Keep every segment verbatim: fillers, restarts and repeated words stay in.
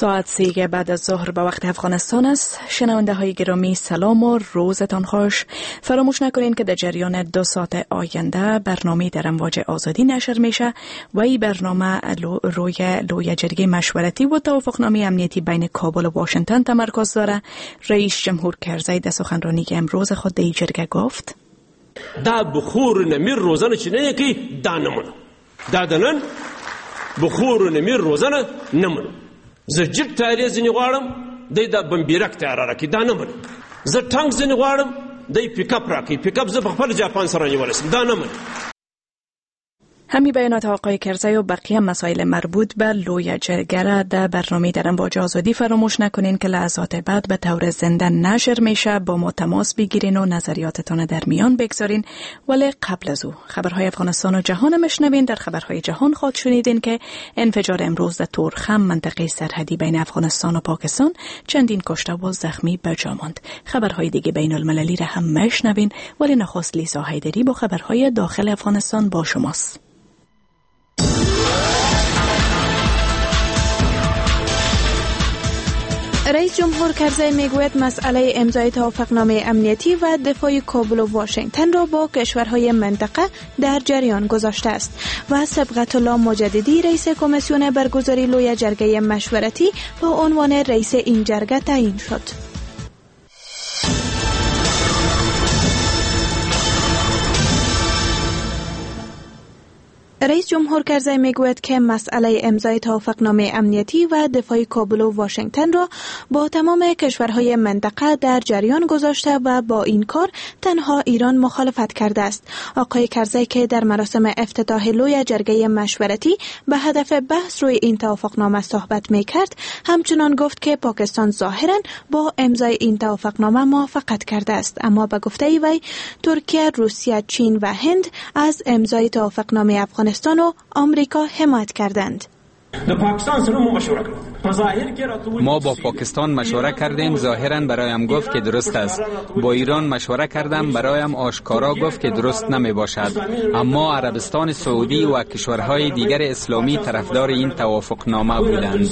ساعت سیگه بعد از ظهر به وقت افغانستان است. شنونده های گرامی سلام و روزتان خوش. فراموش نکنین که در جریان دو ساعت آینده برنامه در امواج آزادی نشر میشه و این برنامه روی لوی جرگه مشورتی و توافقنامه امنیتی بین کابل و واشنگتن تمرکز داره. رئیس جمهور کرزی در سخنرانی امروز خود در جرگه گفت دا بخور نمیر روزانه چی نه یکی دا نمونه دا دنن بخور نمیر روزانه نمونه زه جیب تیاری ځینې غواړم دی دا بمبیرک تیاره راکړي دا نه مني زه ټانک ځینې غواړم دی پیکاپ راکړي پیکاپ زه په خپل جاپان سره نیولی شم دا نه مني. همین بیانات آقای کرزی و بقیه مسائل مربوط به لوی جرگه را در برنامه در امواج آزادی فراموش نکنین که لحظات بعد به طور زنده نشر میشه. با ما تماس بگیرین و نظریاتتان در میان بگذارین. ولی قبل از او خبرهای افغانستان و جهان مشنوین. در خبرهای جهان خود شنیدین که انفجار امروز در تورخم منطقه سرحدی بین افغانستان و پاکستان چندین کشته و زخمی به جا ماند. خبرهای دیگه بین المللی را هم مشنوین. ولی نخست لیسا حیدری با خبرهای داخل افغانستان با شماست. رئیس جمهور کرزی میگوید مسئله امضای توافقنامه امنیتی و دفاع کابل و واشنگتن را با کشورهای منطقه در جریان گذاشته است و صبغت الله مجددی رئیس کمیسیون برگزاری لوی جرگه مشورتی با عنوان رئیس این جرگه تعیین شد. رئیس جمهور کرزی میگوید که مسئله امضای توافقنامه امنیتی و دفاع کابل و واشنگتن را با تمام کشورهای منطقه در جریان گذاشته و با این کار تنها ایران مخالفت کرده است. آقای کرزی که در مراسم افتتاح لوی جرگه مشورتی به هدف بحث روی این توافقنامه صحبت میکرد، همچنان گفت که پاکستان ظاهراً با امضای این توافقنامه موافقت کرده است، اما به گفته وی ترکیه، روسیه، چین و هند از امضای توافقنامه افغانستان و آمریکا حمایت کردند. ما با پاکستان مشوره کردیم، ظاهراً برایم گفت که درست است. با ایران مشوره کردم، برایم آشکارا گفت که درست نمی باشد. اما عربستان سعودی و کشورهای دیگر اسلامی طرفدار این توافقنامه بودند.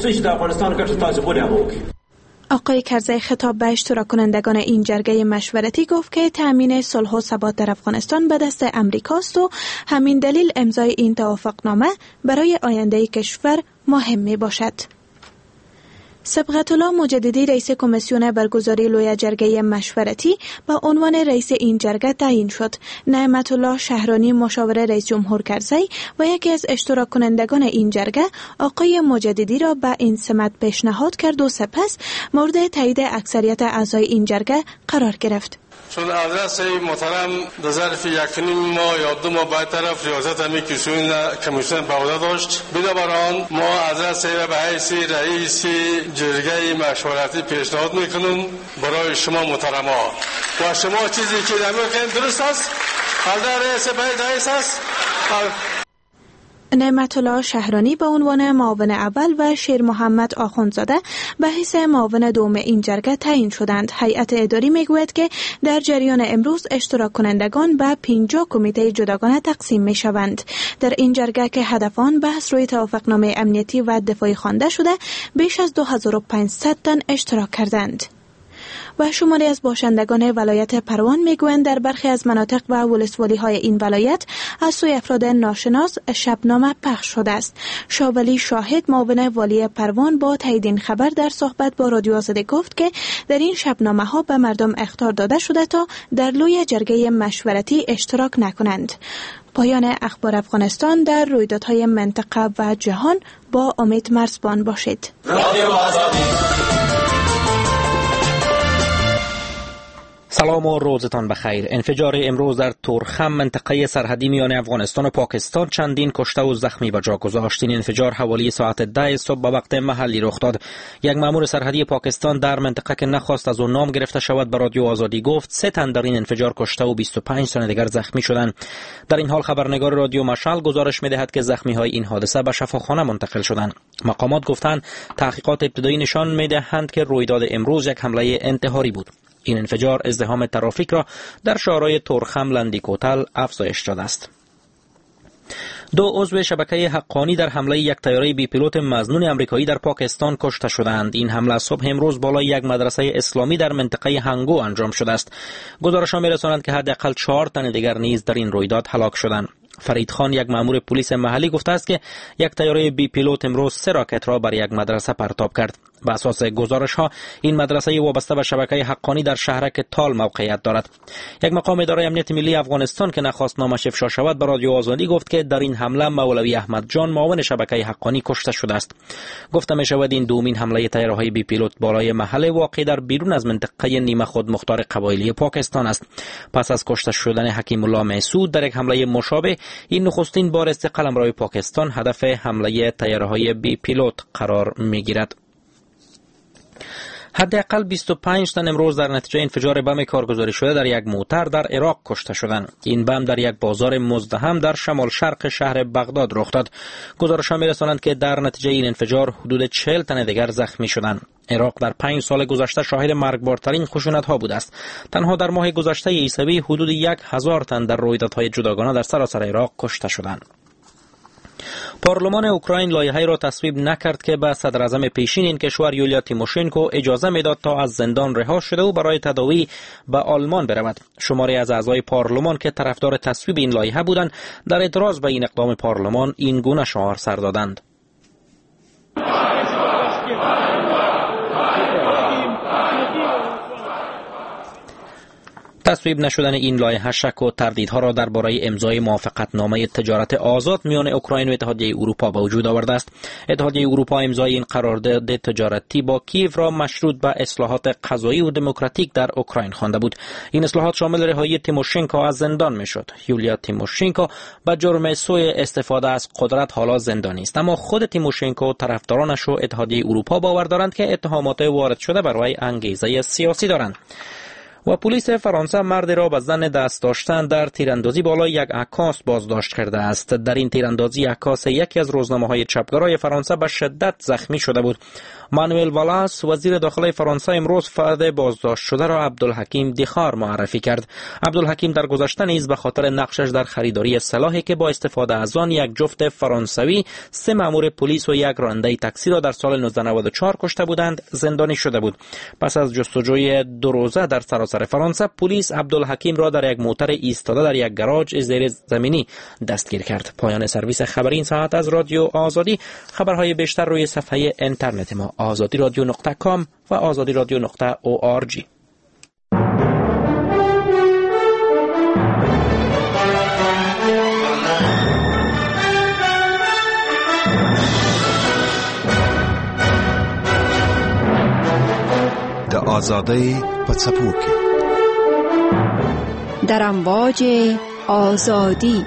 آقای کرزی خطاب به اشتراک کنندگان این جرگه مشورتی گفت که تامین صلح و ثبات در افغانستان به دست امریکاست و همین دلیل امضای این توافقنامه برای آینده کشور مهم می باشد. صبغت الله مجددی رئیس کمیسیون برگزاری لوی جرگه مشورتی با عنوان رئیس این جرگه تعیین شد. نعمت الله شهرانی مشاور رئیس جمهور کرزی و یکی از اشتراک کنندگان این جرگه آقای مجددی را به این سمت پیشنهاد کرد و سپس مورد تایید اکثریت اعضای این جرگه قرار گرفت. چون آدرس محترم در ظرف یک نیم ماه یا دو ماه بعد طرف ریاست همی کمیسیون به عهده داشت، بنابراین ما آدرس به حیث رئیس جرگه مشورتی پیشنهاد میکنم برای شما محترما و شما چیزی که نمیکنید درست است. آدرس به رئیس است. نعمت الله شهرانی به عنوان معاون اول و شیر محمد آخوندزاده به حیث معاون دوم این جرگه تعیین شدند. هیئت اداری میگوید که در جریان امروز اشتراک کنندگان به پنجاه کمیته جداگانه تقسیم می شوند. در این جرگه که هدف آن بحث روی توافقنامه امنیتی و دفاعی خوانده شده، بیش از دو هزار و پانصد تن اشتراک کردند. و شماری از باشندگان ولایت پروان میگویند در برخی از مناطق و ولسوالی های این ولایت از سوی افراد ناشناس شبنامه پخش شده است. شاولی شاهد معاون والی پروان با تایید این خبر در صحبت با رادیو آزادی گفت که در این شبنامه ها به مردم اخطار داده شده تا در لوی جرگه مشورتی اشتراک نکنند. پایان اخبار افغانستان. در رویدادهای منطقه و جهان با امید مرزبان باشید. رادیو آزادی. سلام و روزتان بخیر. انفجار امروز در تورخم منطقه سرحدی میان افغانستان و پاکستان چندین کشته و زخمی به جا گذاشت. این انفجار حوالی ساعت ده صبح به وقت محلی رخ داد. یک مأمور سرحدی پاکستان در منطقه که نخواست از او نام گرفته شود به رادیو آزادی گفت سه تن در این انفجار کشته و بیست و پنج تن دیگر زخمی شدند. در این حال خبرنگار رادیو مشعل گزارش می‌دهد که زخمی های این حادثه به شفاخانه منتقل شدند. مقامات گفتند تحقیقات ابتدایی نشان می‌دهند که رویداد امروز یک حمله انتحاری بود. این انفجار ازدحام ترافیک را در شهرهای تورخم، لندیکوتل افزایش داده است. دو عضو شبکه حقانی در حمله یک طیاره بی پیلوت مظنون آمریکایی در پاکستان کشته شدند. این حمله صبح امروز بالای یک مدرسه اسلامی در منطقه هنگو انجام شده است. گزارش‌ها می‌رسانند که حداقل چهار تن دیگر نیز در این رویداد هلاک شدند. فرید خان، یک مأمور پلیس محلی، گفته است که یک طیاره بی پیلوت امروز سه راکت را بر یک مدرسه پرتاب کرد. بر اساس گزارش ها این مدرسه وابسته به شبکه حقانی در شهرک تال موقعیت دارد. یک مقام اداره امنیت ملی افغانستان که نخواست نامش افشا شود به رادیو آزادی گفت که در این حمله مولوی احمد جان، معاون شبکه حقانی، کشته شده است. گفته می شود این دومین حمله طیاره‌های بی پیلوت بالای محل واقع در بیرون از منطقه نیمه خود مختار قبایلی پاکستان است. پس از کشته شدن حکیم الله مسعود در یک حمله مشابه، این نخستین بار است قلمرو پاکستان هدف حمله طیاره‌های بی پیلوت قرار می‌گیرد. حداقل بیست و پنج تن امروز در نتیجه انفجار بم کارگزاری شده در یک موتر در عراق کشته شدند. این بم در یک بازار مزدحم در شمال شرق شهر بغداد رخ داد. گزارش‌ها می‌رسانند که در نتیجه این انفجار حدود چهل تن دیگر زخمی شدند. عراق در پنج سال گذشته شاهد مرگبارترین خشونت‌ها بوده است. تنها در ماه گذشته عیسوی حدود یک هزار تن در رویدادهای جداگانه در سراسر عراق کشته شدند. پارلمان اوکراین لایحه‌ای را تصویب نکرد که به صدر اعظم پیشین این کشور یولیا تیموشنکو اجازه میداد تا از زندان رها شده و برای تداوی به آلمان برود. شماری از اعضای پارلمان که طرفدار تصویب این لایحه بودند، در اعتراض به این اقدام پارلمان این گونه شعار سر دادند: تصویب نشدن این لایحه شک و تردیدها را درباره امضای موافقتنامه تجارت آزاد میان اوکراین و اتحادیه اروپا به وجود آورده است. اتحادیه اروپا امضای این قرارداد تجارتی با کیف را مشروط به اصلاحات قضایی و دموکراتیک در اوکراین خوانده بود. این اصلاحات شامل رهایی تیموشنکو از زندان میشد. یولیا تیموشنکو به جرم سوء استفاده از قدرت حالا زندانی است، اما خود تیموشنکو، طرفدارانش و اتحادیه اروپا باور دارند که اتهامات وارد شده برای انگیزه سیاسی دارند. و پلیس فرانسه مردی را به ظن دست داشتن در تیراندازی بالای یک عکاس بازداشت کرده است. در این تیراندازی عکاس یکی از روزنامه‌های چپگرای فرانسه به شدت زخمی شده بود. مانوئل والاس، وزیر داخلی فرانسه، امروز فرد بازداشت شده را عبدالحکیم دیخار معرفی کرد. عبدالحکیم در گذشته نیز به خاطر نقشش در خریداری سلاحی که با استفاده از آن یک جفت فرانسوی، سه مأمور پلیس و یک راننده تاکسی را در سال نوزده نود و چهار کشته بودند، زندانی شده بود. پس از جستجوی دو روزه در سراسر فرانسه، پلیس عبدالحکیم را در یک موتر ایستاده در یک گاراژ زیر زمینی دستگیر کرد. پایان سرویس خبری این ساعت از رادیو آزادی. خبرهای بیشتر روی صفحه اینترنت ما آزادی رادیو نقطه کام و آزادی رادیو نقطه او آر جی. د آزادی په څپو کې در امواج آزادی.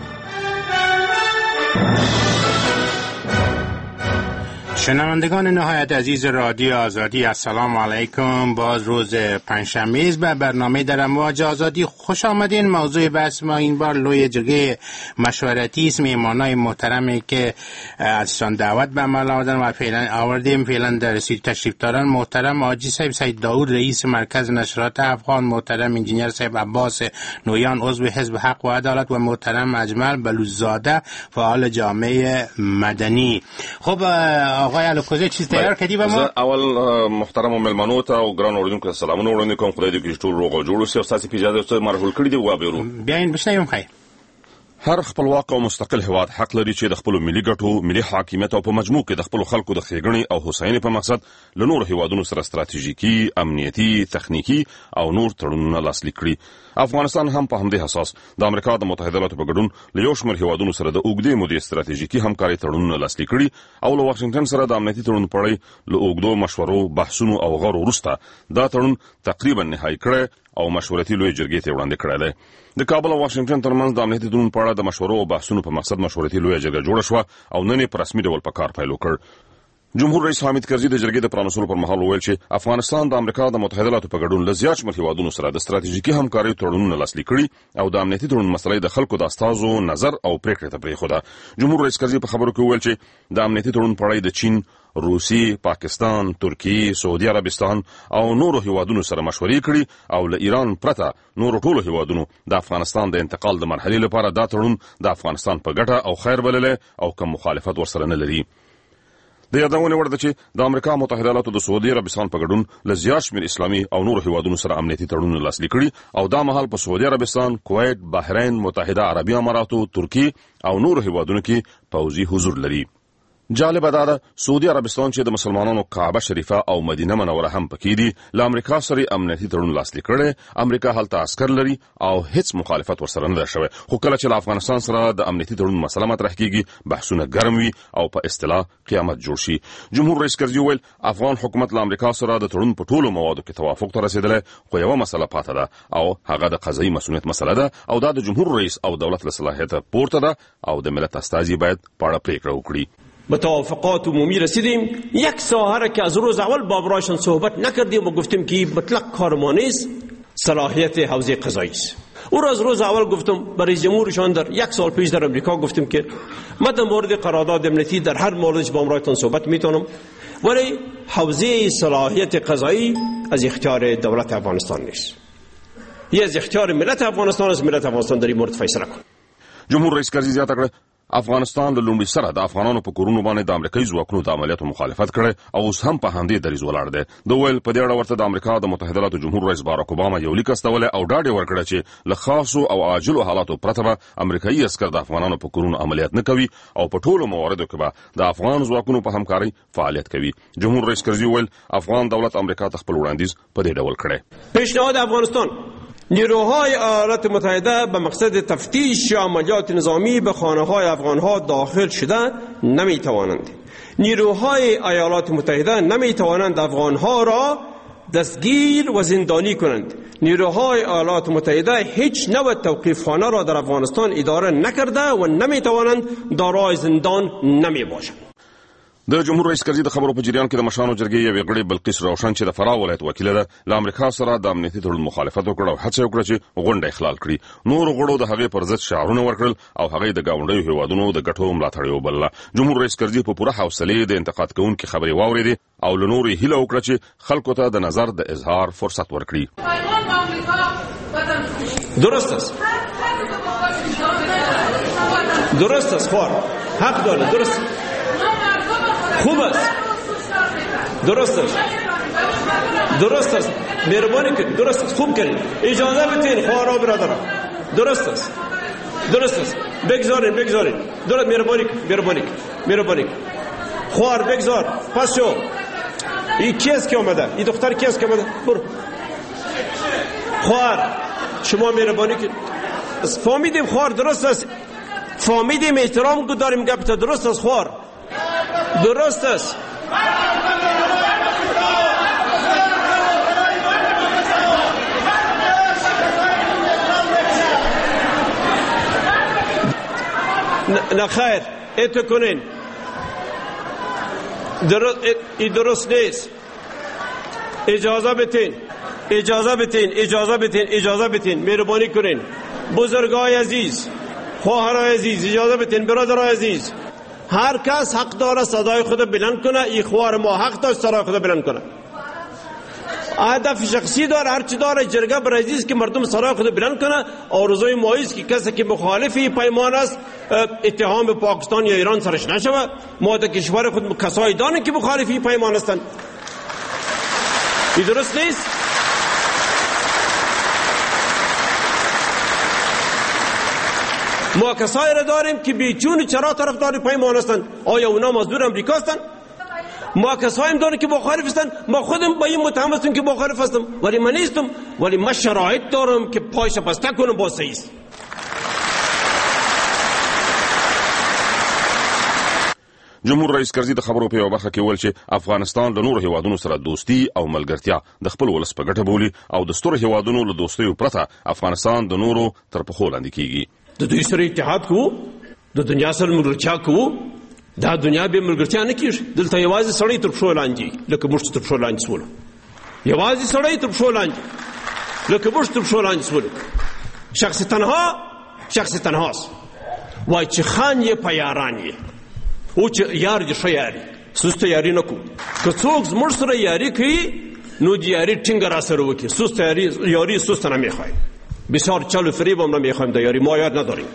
شنوندگان نهایت عزیز رادیو آزادی، السلام علیکم. باز روز پنجشنبه است. به برنامه در امواج آزادی خوش آمدین. موضوع بحث ما این بار لوی جرگه مشورتی است. مهمانای محترمی که ازشان دعوت به عمل آوردن و فعلا آوردیم فعلا در رسید تشریف دارن: محترم حاجی صاحب سید داود، رئیس مرکز نشرات افغان، محترم انجینیر صاحب عباس نویان، عضو حزب حق و عدالت، و محترم اجمل بلوچزاده، فعال جامعه مدنی. خب آقای الکوزی چیز تیار کردی به ما؟ اول محترم ملمنو ته او ګران اوریدونکو سلامونه وړاندې کوم. خدای دې ټول روغ او جوړ اوسئ. تاسو په اجازه سره مرحول کړی دی و بیرو بیاین بشنویم. خیر، هر خپلواک او مستقل هواد حق لري چې د خپل ملي ګټو، ملي حاکمیت او په مجموع کې د خپل خلکو د ښېګڼې او هوساینې په مقصد له نور هیوادونو سره ستراتیژیکي، امنیتي، تخنیکی او نور تړونونه لاسلیک کړي. افغانستان هم په همدې اساس د امریکا د متحده ایالاتو په ګډون له یو شمېر هیوادونو سره د اوږدې مودې ستراتیژیکي همکارۍ تړونونه لاسلیک کړي او له واشنگټن سره د امنیتي تړون پړی له اوږدو مشورو، بحثونو او غور وروسته دا تړون تقریبا نهایی کړی او مشورتي لوی جرګې ته وړاندې کړی دی. د کابل او واشنگټن ترمنځ د امنیتي تړون په اړه د مشورو او بحثونو په مقصد مشورتي لوی جرګه جوړه شوه او نن یې په رسمي ډول په کار پیل وکړ. جمهور رئیس حامد کرزي د جرګې د پرانیستلو پر مهال وویل چې افغانستان د امریکا د متحده ایالاتو په ګډون له زیات شمېر هیوادونو سره د ستراتیژیکي همکاریو تړونونه لاسلیک کړي او د امنیتي تړون مسله د خلکو د استازو نظر او پریکړې ته پرېښوده. جمهور رئیس کرزي په خبرو کې وویل چې د امنیتي تړون پړی د چین روسي، پاکستان، ترکیه، سعودي عربستان او نورو هیوادونو سره مشورې کړي او له ایران پرته نورو ټولو هیوادونو د افغانستان د انتقال د مرحلې لپاره دا تړون د افغانستان په ګټه او خیر بللی او کوم مخالفت ورسره نه لري. د یادونې وړ ده چې د امریکا متحده ایالاتو د سعودي عربستان په ګډون له زیات شمېر اسلامي او نورو هیوادونو سره امنیتي تړونونه لاسلیک کړي او دا مهال په سعودي عربستان، کویت، بحرین، متحده عربي اماراتو، ترکیه او نورو هیوادونو کې پوځي حضور لري. جالبه دا ده سعودي عربستان چې د مسلمانانو کعبه شریفه او مدینه منوره هم پکې دي له امریکا سره امنیتي تړون لاسلیک کړي. امریکا هلته عسکر لري او هیڅ مخالفت ورسره نه ده شوی، خو کله چې له افغانستان سره د امنیتي تړون مسله مطرح کیږي بحثونه ګرم وي او په اصطلاح قیامت جوړ شي. جمهور رئیس کرزي وویل افغان حکومت له امریکا سره د تړون په ټولو موادو کې توافق ته رسیدلی، خو یوه مسله پاته ده او هغه د قضایي مسؤلیت مسله ده او دا د جمهور رئیس او دولت له صلاحیته پورته ده او د ملت استازي باید په اړه پریکړه وکړي. به توافقات عمومی رسیدیم. یک ساحه را که از روز اول با برایشان صحبت نکردیم و گفتیم که مطلق کار ما نیست، صلاحیت حوزه قضایی است. او را از روز اول گفتم برای جمهورشان در یک سال پیش در امریکا گفتیم که من در مورد قرارداد امنیتی در هر موردش با امرایتان صحبت میتونم، ولی حوزه صلاحیت قضایی از اختیار دولت افغانستان نیست، یه از اختیار ملت افغانستان است. ملت افغانستان در این مورد فیصله کنه. جمهور رئیس کرزي زیاته کړه افغانستان له لومړي سره د افغانانو په کورونو باندې د امریکایي ځواکونو د عملیاتو مخالفت کړی او اوس هم په همدې دریځ ولاړ دی. د ویل په دې اړه ورته د امریکا د متحده ایالاتو جمهور رئیس باراک اوباما یو لیک استولی او ډاډ یې ورکړی چې له خاصو او عاجلو حالاتو پرته به امریکایي عسکر د افغانانو په کورونو عملیات نه کوي او په ټولو مواردو کې به د افغان ځواکونو په همکارۍ فعالیت کوي. جمهور رئیس کرزي ویل افغان دولت امریکا ته خپل وړاندیز په دې ډول کړی. پیشنهاد افغانستان نیروهای ایالات متحده به مقصد تفتیش عملیات نظامی به خانه‌های افغان‌ها داخل شده نمی‌توانند. نیروهای ایالات متحده نمی‌توانند افغان‌ها را دستگیر و زندانی کنند. نیروهای ایالات متحده هیچ نوع توقیفخانه را در افغانستان اداره نکرده و نمی‌توانند دارای زندان نمی‌باشند. د جمهور رئیس کرزي د خبرو په جریان کې د مشرانو جرګې یوې غړي بلقیس روشن چې د فراه ولایت وکیله ده له امریکا سره د امنیتي تړون مخالفت وکړ او هڅه وکړه چې غونډه اخلال کړي. نورو غړو د هغې پر ضد شعارونه ورکړل او هغې د ګاونډیو هیوادونو د ګټو ملاتړ وبلله. جمهور رئیس کرزي په پوره حوصلې د انتقاد کوونکې خبرې واورېدې او له نورو یې هیله وکړه چې خلکو ته د نظر د اظهار فرصت ورکړي. درست است درست است خوار حق داره، درست خوب است، درست است درست است مهربانی کنید، درست است، خوب کنید، اجازه بدین خوارا برادران، درست است درست است بگذارین بگذارین درست مهربانی مهربانی مهربانی خوار بگذار پس شو. این کی است که اومده؟ این دختر کی است که اومده؟ برو خوار شما مهربانی کنید. فهمیدیم خوار درست است، فهمیدیم احترام داریم گپ تا درست است خوار درست است. نه خیر اتو کنین درست ای درست نیست. اجازه بتین اجازه بتین اجازه بتین اجازه بتین مهربانی کنین. بزرگای عزیز، خواهرای عزیز، اجازه بتین برادرای عزیز، هر کس حق داره صدای خود بلند کنه. این خوار ما حق داشت صدای خود بلند کنه. هدف شخصی داره، هر چی داره. جرگه برای عزیز که مردم صدای خود بلند کنه. آرزوی ما است که کسی که مخالف این پیمان است اتهام به پاکستان یا ایران سرش نشود. ما در کشور خود کسایی داریم که مخالف این پیمان هستند. این درست نیست. ما کسایی را داریم که بیچون چرا طرفدار پیمان هستند. آیا اونا مزدور امریکا هستند؟ ما کسایی داریم که مخالف هستند. ما خودم با این متهم هستم که مخالف هستم، ولی من نیستم، ولی من شرایط دارم که پایش بسته کنم با سیست. جمهور رئیس کرزي د خبرو په یوه برخه کې ویل چې افغانستان له نورو هیوادونو سره دوستي او ملګرتیا د خپل ولس په ګټه بولي او د سترو هیوادونو له دوستیو پرته افغانستان د نورو تر پښو لاندې کیږي. د دوی سره اتحاد کوو، د دنیا سره ملګرتیا کوو. دا دنیا به ملګرتیا نه کیږي. دلته یوازې سړی تر پښو لاندې لکه موږ تر پښو لاندې سولو. یوازې سړی تر پښو لاندې لکه موږ تر پښو لاندې سولو. شخص تنها شخص تنهاست. وای چې خان یې په یاران یې او چې یار دې ښه یاري سست یاری نکو. که څوک زموږ سره یاری کوي نو د یاری ټینګه را سره وکړي. سست یاری یاری سست نمیخوایم. بسیار چل و فریب هم نمیخوایم در یاری. ما یاد نداریم.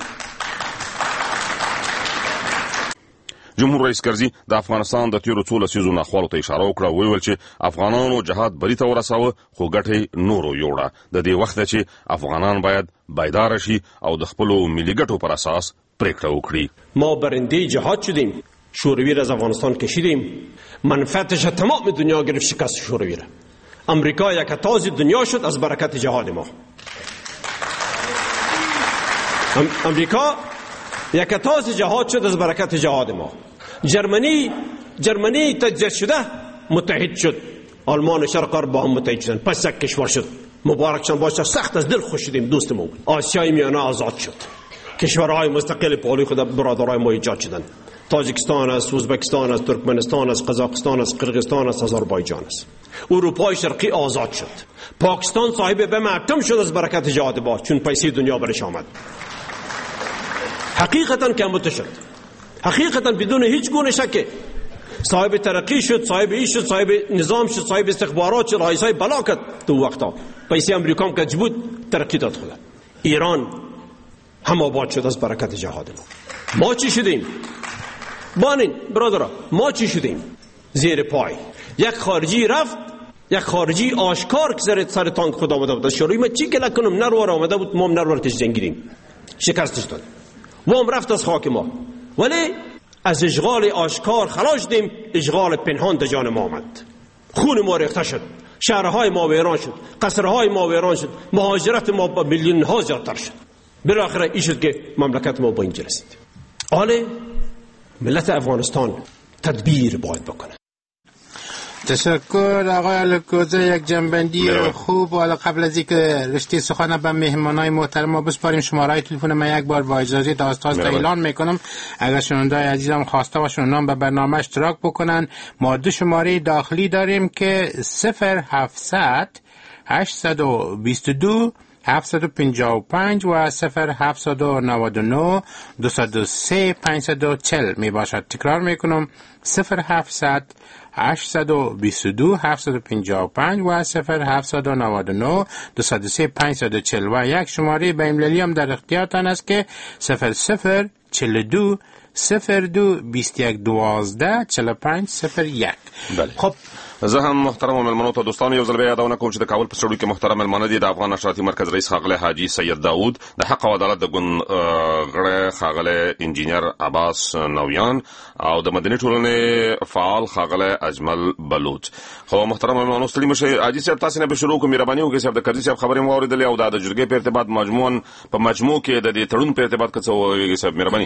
جمهور رئیس کرزي د افغانستان د تیرو څو لسیزو ناخوالو ته اشاره وکړه. ویل چې افغانانو جهاد بری ته ورساوه خو ګټې نورو یوړه. د دې وخت چې افغانان باید بیدار شي او د خپلو ملي ګټو پر اساس پریکړه وکړي. ما برنده جهاد شدیم. شوروی را از افغانستان کشیدیم. منفعتش تمام دنیا گرفت شکست شوروی را. امریکا یک تاز دنیا شد از برکت جهاد ما. ام... امریکا یک تاز جهاد شد از برکت جهاد ما. جرمنی جرمنی تجزیه شده متحد شد. آلمان و شرق غرب با هم متحد شدن. پس یک کشور شد. مبارکشان باشه. سخت از دل خوش شدیم دوست ما. آسیای میانه آزاد شد. کشورهای مستقل پالی خود برادرای ما ایجاد شدند. تاجیکستان است، ازبکستان است، ترکمنستان است، قزاقستان است، قرقیزستان است، آذربایجان است. اروپای شرقی آزاد شد. پاکستان صاحب بم اتم شد از برکت جهاد ما چون پیسه دنیا برش آمد. حقیقتا کمبود شد. حقیقتا بدون هیچ گونه شک صاحب ترقی شد، صاحب ایش شد، صاحب نظام شد، صاحب استخبارات شد، رئیسای بلا کرد. تو وقتا پیسه امریکا هم که بود ترقی داد خدا. ایران هم آباد شد از برکت جهاد ما. ما چی شدیم؟ بانین برادرها ما چی شدیم؟ زیر پای یک خارجی رفت، یک خارجی آشکار که سر سر تانک خود آمده بود. شوروی ما چی که نکنم نروار آمده بود، ما هم نروارتش جنگیدیم، شکستش داد. و هم رفت از خاک ما. ولی از اشغال آشکار خلاص شدیم، اشغال پنهان در جان ما آمد. خون ما ریخته شد، شهرهای ما ویران شد، قصرهای ما ویران شد، مهاجرت ما با میلیون ها زیادتر شد. بالاخره این شد که مملکت ما با اینجا رسید. حالا ملت افغانستان تدبیر باید بکنه. تشکر آقای الکوزه. یک جنبندی خوب. حالا قبل از اینکه رشته سخن به مهمانای محترم ما بسپاریم، شماره تلفن ما یک بار با اجازه داستان اعلان میکنم. اگر شنوندای عزیزم خواسته باشن اونام به برنامه اشتراک بکنن. ما دو شماره داخلی داریم که صفر هفتصد هشتصد و بیست و دو هفتصد و پنجاه و پنج و صفر هفتصد و نود و نه دویست و سه پانصد و چهل می باشد. تکرار میکنم صفر هفتصد هشتصد و بیست و دو هفتصد و پنجاه و پنج و صفر هفتصد و نود و نه دویست و سه پانصد و چهل و یک شماره بین‌المللی هم در اختیارتان است که صفر صفر چهل و دو صفر دو بیست و یک دوازده چهل و پنج صفر یک. بله. خب زه هم محترم ملمنو ته دوستانو یو ځل بیا یادونه کوم چې د کابل په سړو کې محترم ملمنه دي د افغان نشراتي مرکز رئیس ښاغلی حاجي سید داود، د حق او عدالت د ګوند غړی ښاغلی انجینیر عباس نویان او د مدني ټولنې فعال ښاغلی اجمل بلوچ. خو محترم ملمنو ستړي مشئ حاجي صاحب تاسو نه به شروع کوم. مهرباني وکړئ صاحب د کرزي صاحب خبرې مو اورېدلې او د جرګې په ارتباط مجموعاً په مجموع کې د دې تړون په ارتباط څه وایي صاحب؟ مهرباني.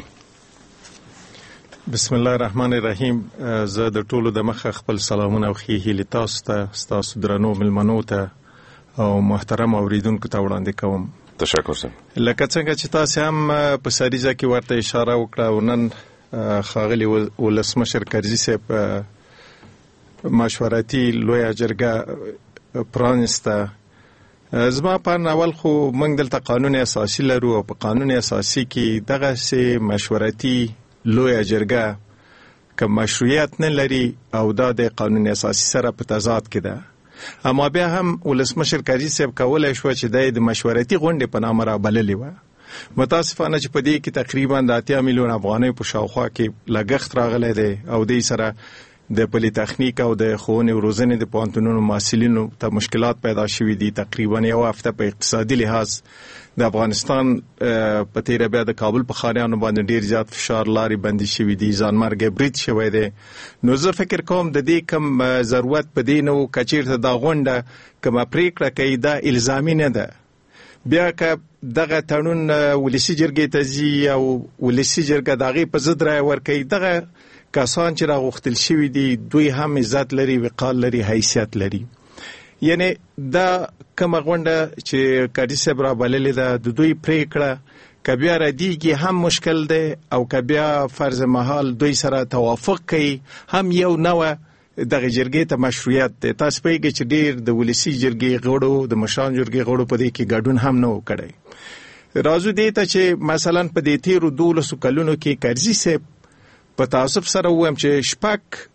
بسم الله الرحمن الرحیم. زه د ټولو د مخه خپل سلامونه او ښې هیلې تاسو ته، ستاسو درنو ملمنو ته او محترم اوریدونکو ته وړاندې کوم. تشکر صاحب. لکه څنګه چې تاسو هم په سریزه کې ورته اشاره وکړه او نن ښاغلي ولسمشر کرزي صاحب مشورتي لویه جرګه پرانسته. زما په اول خو موږ دلته قانون اساسي لرو او په قانون اساسي کې دغه مشورتي لویه جرګه که مشروعیت نه لري او دا د قانون اساسي سره په تضاد کې ده. اما بیا هم ولسمشر کرزي صاحب کولای شو چې د مشورتي غونډې په نامه را بللې وه. متاسفانه چې په دې کې تقریبا د اتیا میلیون افغانۍ په شاوخوا کې لګښت راغلی دی او دې سره د پلی تخنیک او د ښوونې او روزنې د پوهنتونونو محصلینو ته مشکلات پیدا شوي دي. تقریبا یو هفته په اقتصادي لحاظ د افغانستان په تیره بیا د کابل په ښاریانو باندې ډیر زیات فشار، لارې بندي شوي دي، ځانمرګی برید شوی دی. نو زه فکر کوم د دې کم ضرورت په دې نه و که چېرته دا غونډه کومه پرېکړه کوي دا الزامي نه ده. بیا که دغه تړون ولسي جرګې ته ځي او ولسي جرګه د هغې په ضد رایه ورکوي، دغه کسان چې راغوښتل شوي دي دوی هم عزت لري، وقار لري، حیثیت لري. یعنی دا کومه غونډه چې کرزي صاحب را بللې ده د دوی پرېکړه که بیا ردیږي هم مشکل دی او که بیا فرض محال دوی سره توافق کوي هم یو نوع دغه جرګې ته مشروعیت دی. تاسو پوهېږئ چې ډېر د ولسي جرګې غړو د مشران جرګې غړو په دې کې ګډون هم نه و کړی. راځو دې ته چې مثلا په دې تېرو دولسو کلونو کې کرزي صاحب په تعصب سره ووایم چې شپږ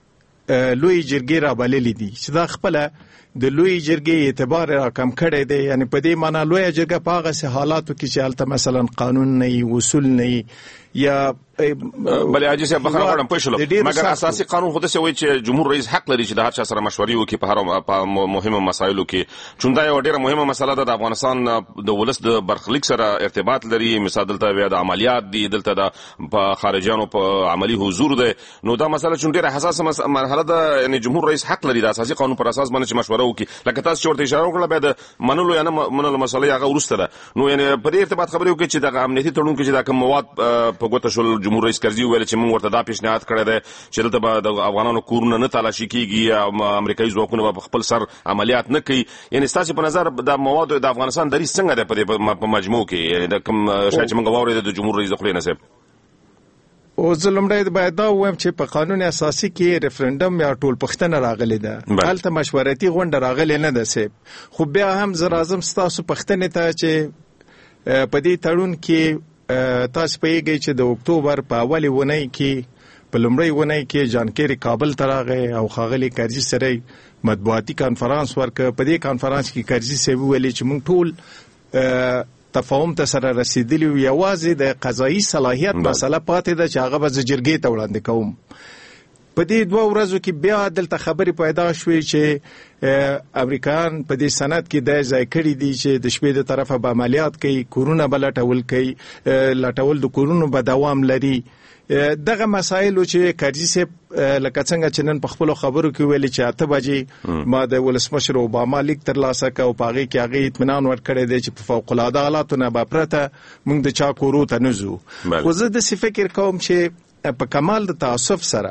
لوی جرګې را بللې دي چې دا خپل د لوی جرګې اعتبار را کم کړی دی. یعنی په دې معنی لوی جرګه په هغه حالاتو کې چې هلته مثلا قانون نه اصول نه یا بلې حاجي صاحب بخښنه غواړم پوه شولم مګر اساسي قانون خو داسې وایي چې جمهور رئیس حق لري چې د هر چا سره مشورې وکړي په هر مهمو مسایلو کې. چون دا یو ډېره مهمه مسله ده. د افغانستان د ولس د برخلیک سره ارتباط لري. مثال دلته بیا د عملیات دي، دلته د په خارجیانو په عملی حضور ده. نو دا مسله چون ډېره حساسه مرحله ده، یعنی جمهور رئیس حق لري د اساسي قانون پر اساس باندې چې مشوره وکړي. لکه تاسو چې ورته اشاره وکړه بیا د منلو یا نه منلو مسله هغه وروسته ده. نو یعنی په دې ارتباط خبرې وکړي چې د امنیتي تړون کې چې دا کوم مواد په ګوته شول، جمهور رئیس کرزي ویل چې موږ ورته دا پیشنهاد کړی دی چې دلته به د افغانانو کورونه نه تالاشي کیږي یا امریکایي ځواکونه به په خپل سر عملیات نه کوي. یعنی ستاسو په نظر د مواد د افغانستان دریځ څنګه دی په مجموع کې؟ یعنی د کوم شاید چې موږ واورېدو د جمهور رئیس د خولې نه صاحب. او زلمړی باید دا وایم چې په قانون اساسي کې ریفرندم یا ټول پښتنه راغلی ده، هلته مشورتي غونډه راغلی نه ده صاحب. خو بیا هم زه راځم ستاسو پښتنې ته چې په دې تړون کې تاسو پوهیږئ چې د اکتوبر په اولې اونۍ کې په لومړۍ اونۍ کې جان کیری کابل ته راغی او ښاغلي کرزي سره مطبوعاتي کانفرانس ورکړ. په دې کانفرانس کې کرزي صاحب ویلي چې موږ ټول تفاهم ته سره رسیدلی و، یوازې د قضایي صلاحیت مسله پاتې ده چې هغه به زه جرګې ته وړاندې کوم. په دې دوه ورځو کې بیا دلته خبرې پیدا شوې چې امریکایان په دې سند کې د ځای کړی دي چې د شپې د طرفه به عملیات کوي، کورونه به لټول کوي، لټول د کورونو به دوام لري. دغه مسایلو چې کرزي صاحب لکه څنګه چې نن په خپلو خبرو کې ویلي چې اته بجې ما د ولسمشر اوباما لیک ترلاسه کړ او په هغې کې هغې اطمینان ورکړی دی چې په فوق العاده حالاتو نه به پرته موږ د چا کورو ته نه ځو. خو زه داسې فکر کوم چې په کمال د تعصب سره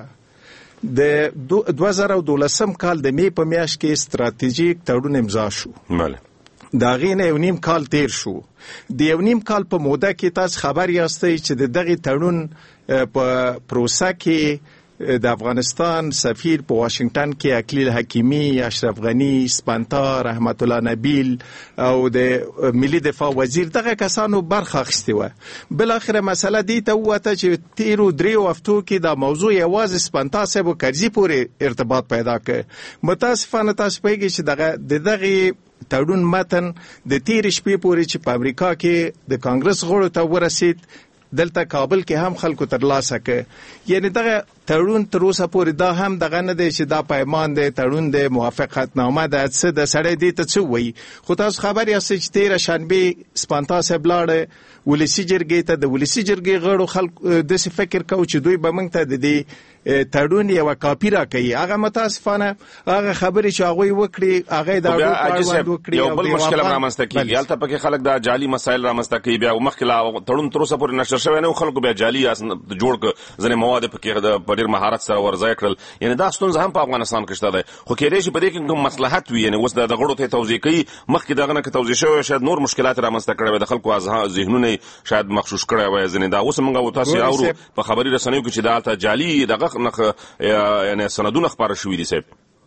د دوه زره دولسم کال د می په میاشت کې ستراتیژیک تړون امضا شو. بله دا غینه یو نیم کال تیر شو. د یو نیم کال په موده کې تاسو خبر یاستئ چې د دغه تړون په پروسه کې د افغانستان سفیر په واشنگټن کې اکلیل حکیمی، اشرف غنی، سپانتا، رحمت الله نبیل او د ملي دفاع وزیر دغه کسانو برخه اخیستې وه. بالاخره مسله دې ته ووته چې تیرو دریو هفتو کې دا موضوع یوازې سپانتا صاحب او کرزي پورې ارتباط پیدا کړ. متاسفانه تاسو پوهیږئ چې دغه د دغه تړون متن د تیر شپې پورې چې په امریکا کې د کانګرس غړو ته ورسید، دلته کابل کې هم خلکو ترلاسه کړ. یعنی دغه تړون تر اوسه پورې دا هم دغه نه دی چې دا پیمان دی، تړون دی، موافقتنامه ده، څه د سړی دې ته څه وایي. خو تاسو خبر یاستئ چې تېره شنبې سپانتا صاحب لاړه ولسي جرګې ته. د ولسي جرګې غړو خلکو داسې فکر کوو چې دوی به موږ ته د دې تړون یوه کاپي راکوي. هغه متاسفانه هغه خبرې چې هغوی وکړي هغه د اړو اړوند وکړي. یو بل مشکل هم رامنځته کېږي، هلته پکې خلک دا جعلي مسایل رامنځته کوي. بیا مخکې لا تړون تر اوسه پورې نشر شوی نه و، خلکو بیا جعلي جوړ کړ، ځینې مواد پکې په ډېر مهارت سره ورځای کړل. یعنی دا ستونزه هم په افغانستان کې شته ده. خو کېدای شي په دې کې کوم مصلحت وي، یعنی اوس د غړو ته توضیح کوي، مخکې دغه نه که توضیح شوی شاید نور مشکلات رامنځته کړی وي، د خلکو ذهنونه شاید مغشوش کړی وي. ځینې دا اوس موږ تاسو اورو په خبري رسنیو کې چې دا هلته جعلي دغه نښه یعنی سندونه خپاره شوي دي. صاحب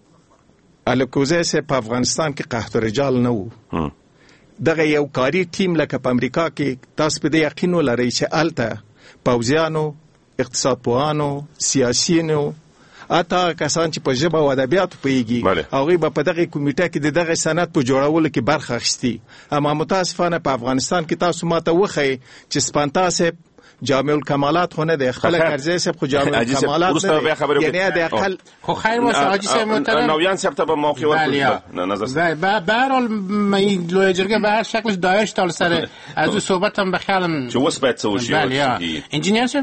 الکوزی صاحب په افغانستان کې قحط رجال نه وو. دغه یو کاري ټیم لکه په امریکا کې تاسو په دې یقین ولرئ چې هلته پوځیانو، اقتصاد پوهانو، سیاسیینو، اته کسان چې په ژبه او ادبیاتو پوهیږي هغوی به په دغه کمیټه کې د دغه سند په جوړولو کې برخه اخیستي. اما متاسفانه په افغانستان کې تاسو ماته وښیئ چې سپانتا صاحب جامع الکمالات خو نه دی، خپل کرزی صاحب خو جامع الکمالات نه دی. یعنی د اقل خو خیر واسه حاجی صاحب محترم نویان صاحب ته به موقع ورکړو نظر به هر حال این لوی جرګه به هر شکلش دایش تال سر از او صحبت هم بخیالم چې اوس باید څه وشي. انجینیر صاحب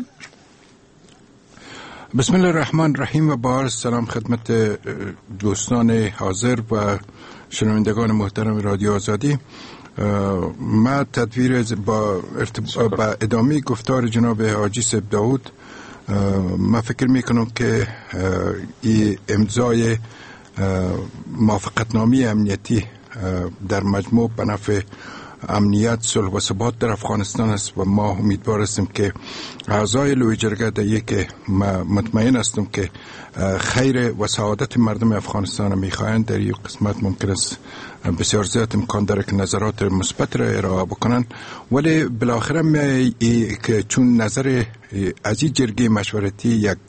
بسم الله الرحمن الرحیم و با عرض سلام خدمت دوستان حاضر و شنوندگان محترم رادیو آزادی. ما تدویر با, با ادامه گفتار جناب حاجی صاحب داود ما فکر میکنم که این امضای موافقتنامه امنیتی در مجموع به نفع امنیت، صلح و ثبات در افغانستان است و ما امیدوار هستیم که اعضای لوی جرگه در یک مطمئن هستم که خیر و سعادت مردم افغانستان میخواهند در یک قسمت ممکن است بسیار زیاد امکان داره که نظرات مثبت را ارائه بکنن، ولی بالاخره که چون نظر از این جرگه مشورتی یک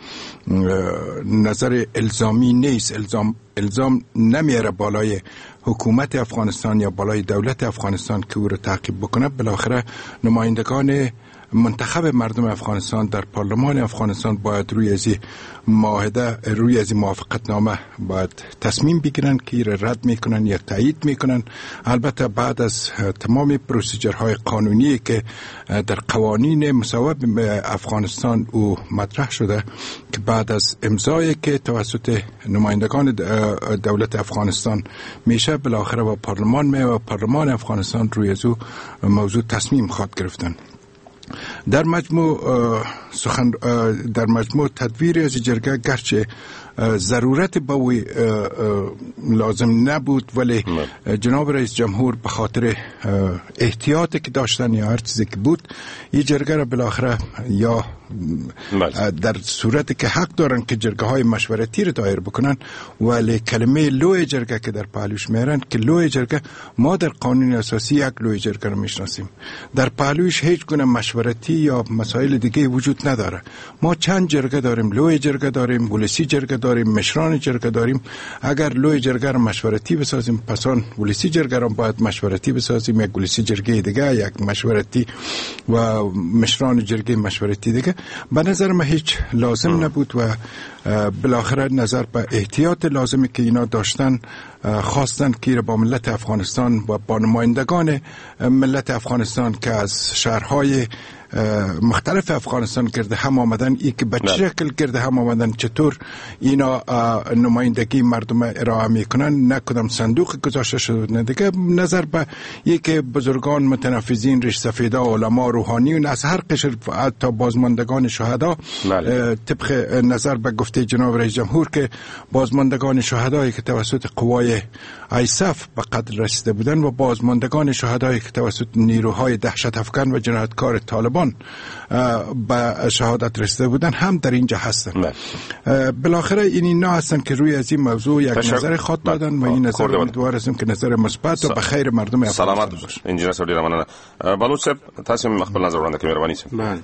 نظر الزامی نیست، الزام الزام نمیاره بالای حکومت افغانستان یا بالای دولت افغانستان که او را تعقیب بکنه، بالاخره نمایندگان منتخب مردم افغانستان در پارلمان افغانستان باید روی از معاهده، روی از موافقت نامه باید تصمیم بگیرن که را رد میکنن یا تایید میکنن. البته بعد از تمام پروسیجرهای قانونی که در قوانین مصوب افغانستان او مطرح شده که بعد از امضای که توسط نمایندگان دولت افغانستان میشه، بالاخره با پارلمان می و پارلمان افغانستان روی از او موضوع تصمیم خواهد گرفتن. در مجموع سخن در مجموع تدویر از جرگه گرچه ضرورت به وی لازم نبود، ولی جناب رئیس جمهور به خاطر احتیاطی که داشتن یا هر چیزی که بود، این جرگه را بالاخره یا در صورتی که حق دارن که جرگه های مشورتی را دایر بکنن، ولی کلمه لوی جرگه که در پهلوش میرن که لوی جرگه، ما در قانون اساسی یک لوی جرگه را میشناسیم، در پهلوش هیچ گونه مشورتی یا مسائل دیگه وجود نداره. ما چند جرگه داریم، لوی جرگه داریم، ولسی جرگه داریم، مشران جرگه داریم. اگر لوی جرگه را مشورتی بسازیم، پس آن ولسی جرگه را باید مشورتی بسازیم، یک ولسی جرگه دیگه، یک مشورتی و مشران جرگه مشورتی دیگه. به نظر من هیچ لازم نبود و بالاخره نظر به احتیاط لازمی که اینا داشتن خواستن که با ملت افغانستان و با نمایندگان ملت افغانستان که از شهرهای مختلف افغانستان کرده هم آمدن، ای که به چه شکل کرده هم آمدن، چطور اینا نمایندگی مردم ارائه میکنن، نه کدام صندوق گذاشته شده، نه دیگه نظر به ای که بزرگان متنفذین، ریش سفیدا، علما، روحانی و از هر قشر تا بازماندگان شهدا، طبق نظر به گفته جناب رئیس جمهور که بازماندگان شهدایی که توسط قوای آیساف به قتل رسیده بودن و بازماندگان شهدایی که توسط نیروهای دهشت افکن و جنایتکار طالبان به شهادت رسیده بودن هم در اینجا هستن. بالاخره این اینا هستن که روی از این موضوع یک نظر خود دادن و این نظر امیدوار هستم که نظر مثبت و به خیر مردم افغانستان باشه. انجینر صاحب ډیره مننه. بلوچ صاحب تاسو خپل نظر وړاندې کړئ، مهرباني صاحب. بله.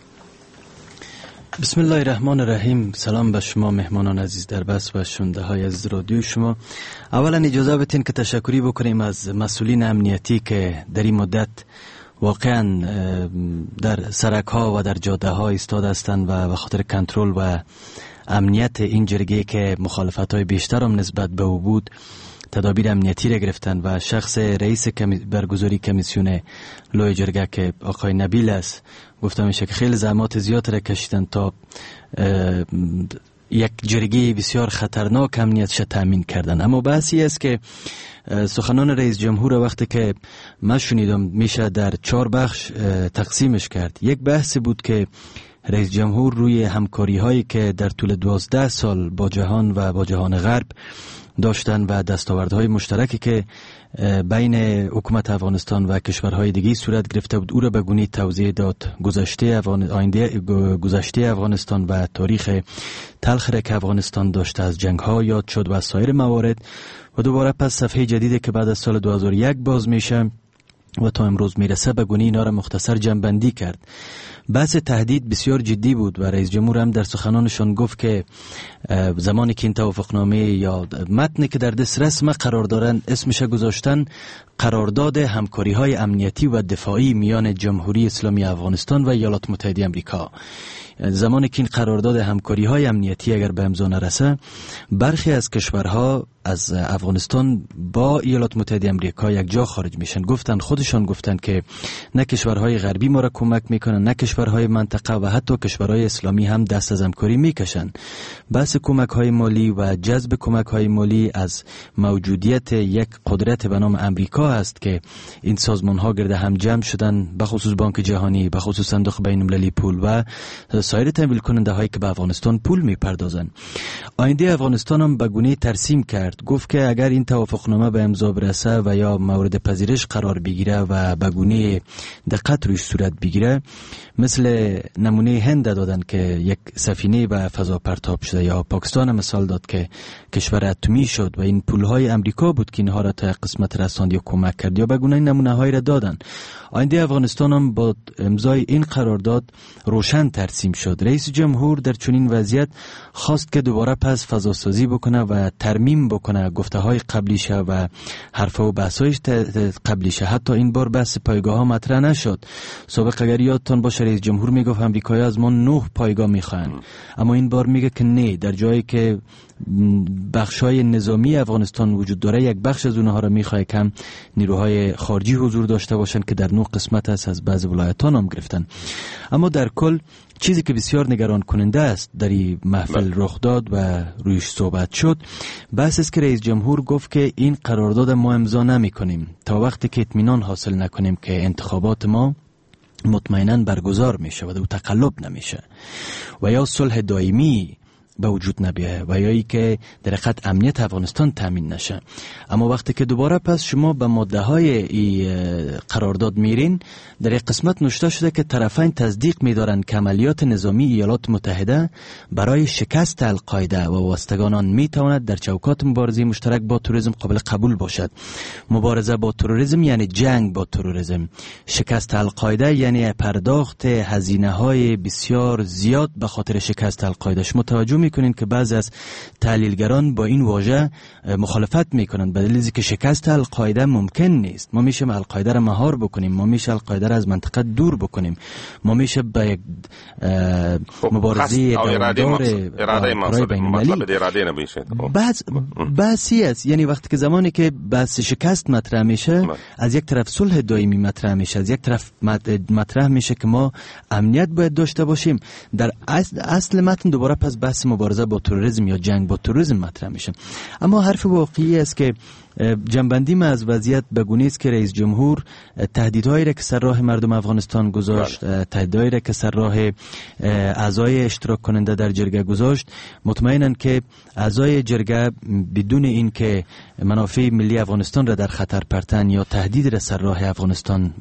بسم الله الرحمن الرحیم. سلام به شما مهمانان عزیز در بس و شنونده های از رادیو شما. اولا اجازه بدین که تشکری بکنیم از مسئولین امنیتی که در این مدت واقعا در سرک ها و در جاده ها ایستاده هستند و به خاطر کنترل و امنیت این جرگه که مخالفت های بیشتر هم نسبت به او بود تدابیر امنیتی را گرفتن و شخص رئیس برگزاری کمیسیون لوی جرگه که آقای نبیل است گفتم میشه که خیلی زحمات زیاد را کشیدن تا یک جرگه بسیار خطرناک امنیتش تامین کردن. اما بحثی است که سخنان رئیس جمهور وقتی که من شنیدم میشه در چهار بخش تقسیمش کرد. یک بحث بود که رئیس جمهور روی همکاری هایی که در طول دوازده سال با جهان و با جهان غرب داشتن و دستاوردهای مشترکی که بین حکومت افغانستان و کشورهای دیگه صورت گرفته بود او را به گونی توضیح داد. گذشته افغان... آینده گذشته افغانستان و تاریخ تلخ را که افغانستان داشته از جنگ ها یاد شد و سایر موارد و دوباره پس صفحه جدیدی که بعد از سال دو هزار و یک باز میشه و تا امروز میرسه به گونی اینا را مختصر جمع‌بندی کرد. بحث تهدید بسیار جدی بود و رئیس جمهور هم در سخنانشان گفت که زمانی که این توافقنامه یا متنی که در دست رسم قرار دارن اسمش گذاشتن قرارداد همکاری های امنیتی و دفاعی میان جمهوری اسلامی افغانستان و ایالات متحده آمریکا. زمانی که این قرارداد همکاری های امنیتی اگر به امضا نرسه برخی از کشورها از افغانستان با ایالات متحده آمریکا یک جا خارج میشن. گفتن خودشان گفتن که نه کشورهای غربی ما را کمک میکنن نه کشورهای منطقه و حتی کشورهای اسلامی هم دست از همکاری میکشن. بحث کمک های مالی و جذب کمک های مالی از موجودیت یک قدرت به نام آمریکا است که این سازمان ها گرد هم جمع شدن، به خصوص بانک جهانی، به خصوص صندوق بین المللی پول و سایر تمویل کننده هایی که به افغانستان پول میپردازن. آینده افغانستان هم به گونه ترسیم کرد. گفت که اگر این توافقنامه به امضا برسه و یا مورد پذیرش قرار بگیره و به گونه دقت روش صورت بگیره، مثل نمونه هند دادن که یک سفینه به فضا پرتاب شده، یا پاکستان مثال داد که کشور اتمی شد و این پولهای امریکا بود که اینها را تا قسمت رساند یا کمک کرد، یا به گونه نمونه های را دادن. آینده افغانستان هم با امضای این قرارداد روشن ترسیم شد. رئیس جمهور در چنین وضعیت خواست که دوباره پس فضا سازی بکنه و ترمیم بکنه گفته های قبلیشه و حرف و بحثایش قبلیشه. حتی این بار بحث پایگاه ها مطرح نشد. سابق اگر یادتان باشه رئیس جمهور میگفت امریکایی از ما نه پایگاه میخوان، اما این بار میگه که نه، در جایی که بخشای نظامی افغانستان وجود داره یک بخش از اونها را میخواه کم نیروهای خارجی حضور داشته باشند که در نوع قسمت است از بعض ولایت‌ها نام گرفتن. اما در کل چیزی که بسیار نگران کننده است در این محفل رخ داد و رویش صحبت شد، بحث است که رئیس جمهور گفت که این قرارداد ما امضا نمی کنیم تا وقتی که اطمینان حاصل نکنیم که انتخابات ما مطمئناً برگزار میشه و دو تقلب نمیشه و یا صلح دائمی به وجود نبیه و یا ای که در حقیقت امنیت افغانستان تامین نشه. اما وقتی که دوباره پس شما به ماده های ای قرارداد میرین، در یک قسمت نوشته شده که طرفین تصدیق میدارند که عملیات نظامی ایالات متحده برای شکست القاعده و وابستگان آن میتواند در چوکات مبارزه مشترک با تروریسم قابل قبول باشد. مبارزه با تروریسم یعنی جنگ با تروریسم. شکست القاعده یعنی پرداخت هزینه های بسیار زیاد به خاطر شکست القاعده. شما توجه میکنین که بعضی از تحلیلگران با این واژه مخالفت میکنند به دلیل اینکه شکست القاعده ممکن نیست. ما میشه القاعده را مهار بکنیم، ما میشه القاعده را از منطقه دور بکنیم، ما میشه به یک مبارزه دامدار اراده مقصد مطلب اراده نمیشه. بعض بحثی است، یعنی وقتی که زمانی که بحث شکست مطرح میشه، از یک طرف صلح دائمی مطرح میشه، از یک طرف مطرح میشه که ما امنیت باید داشته باشیم. در اصل, اصل متن دوباره پس بحث مبارزه با تروریسم یا جنگ با تروریسم مطرح میشه. اما حرف واقعی است که جنبندی ما از وضعیت به گونه است که رئیس جمهور تهدیدهایی را که سر راه مردم افغانستان گذاشت، تهدیدهایی را که سر راه اعضای اشتراک کننده در جرگه گذاشت، مطمئنن که اعضای جرگه بدون این که منافع ملی افغانستان را در خطر پرتن یا تهدید را سر راه افغانستان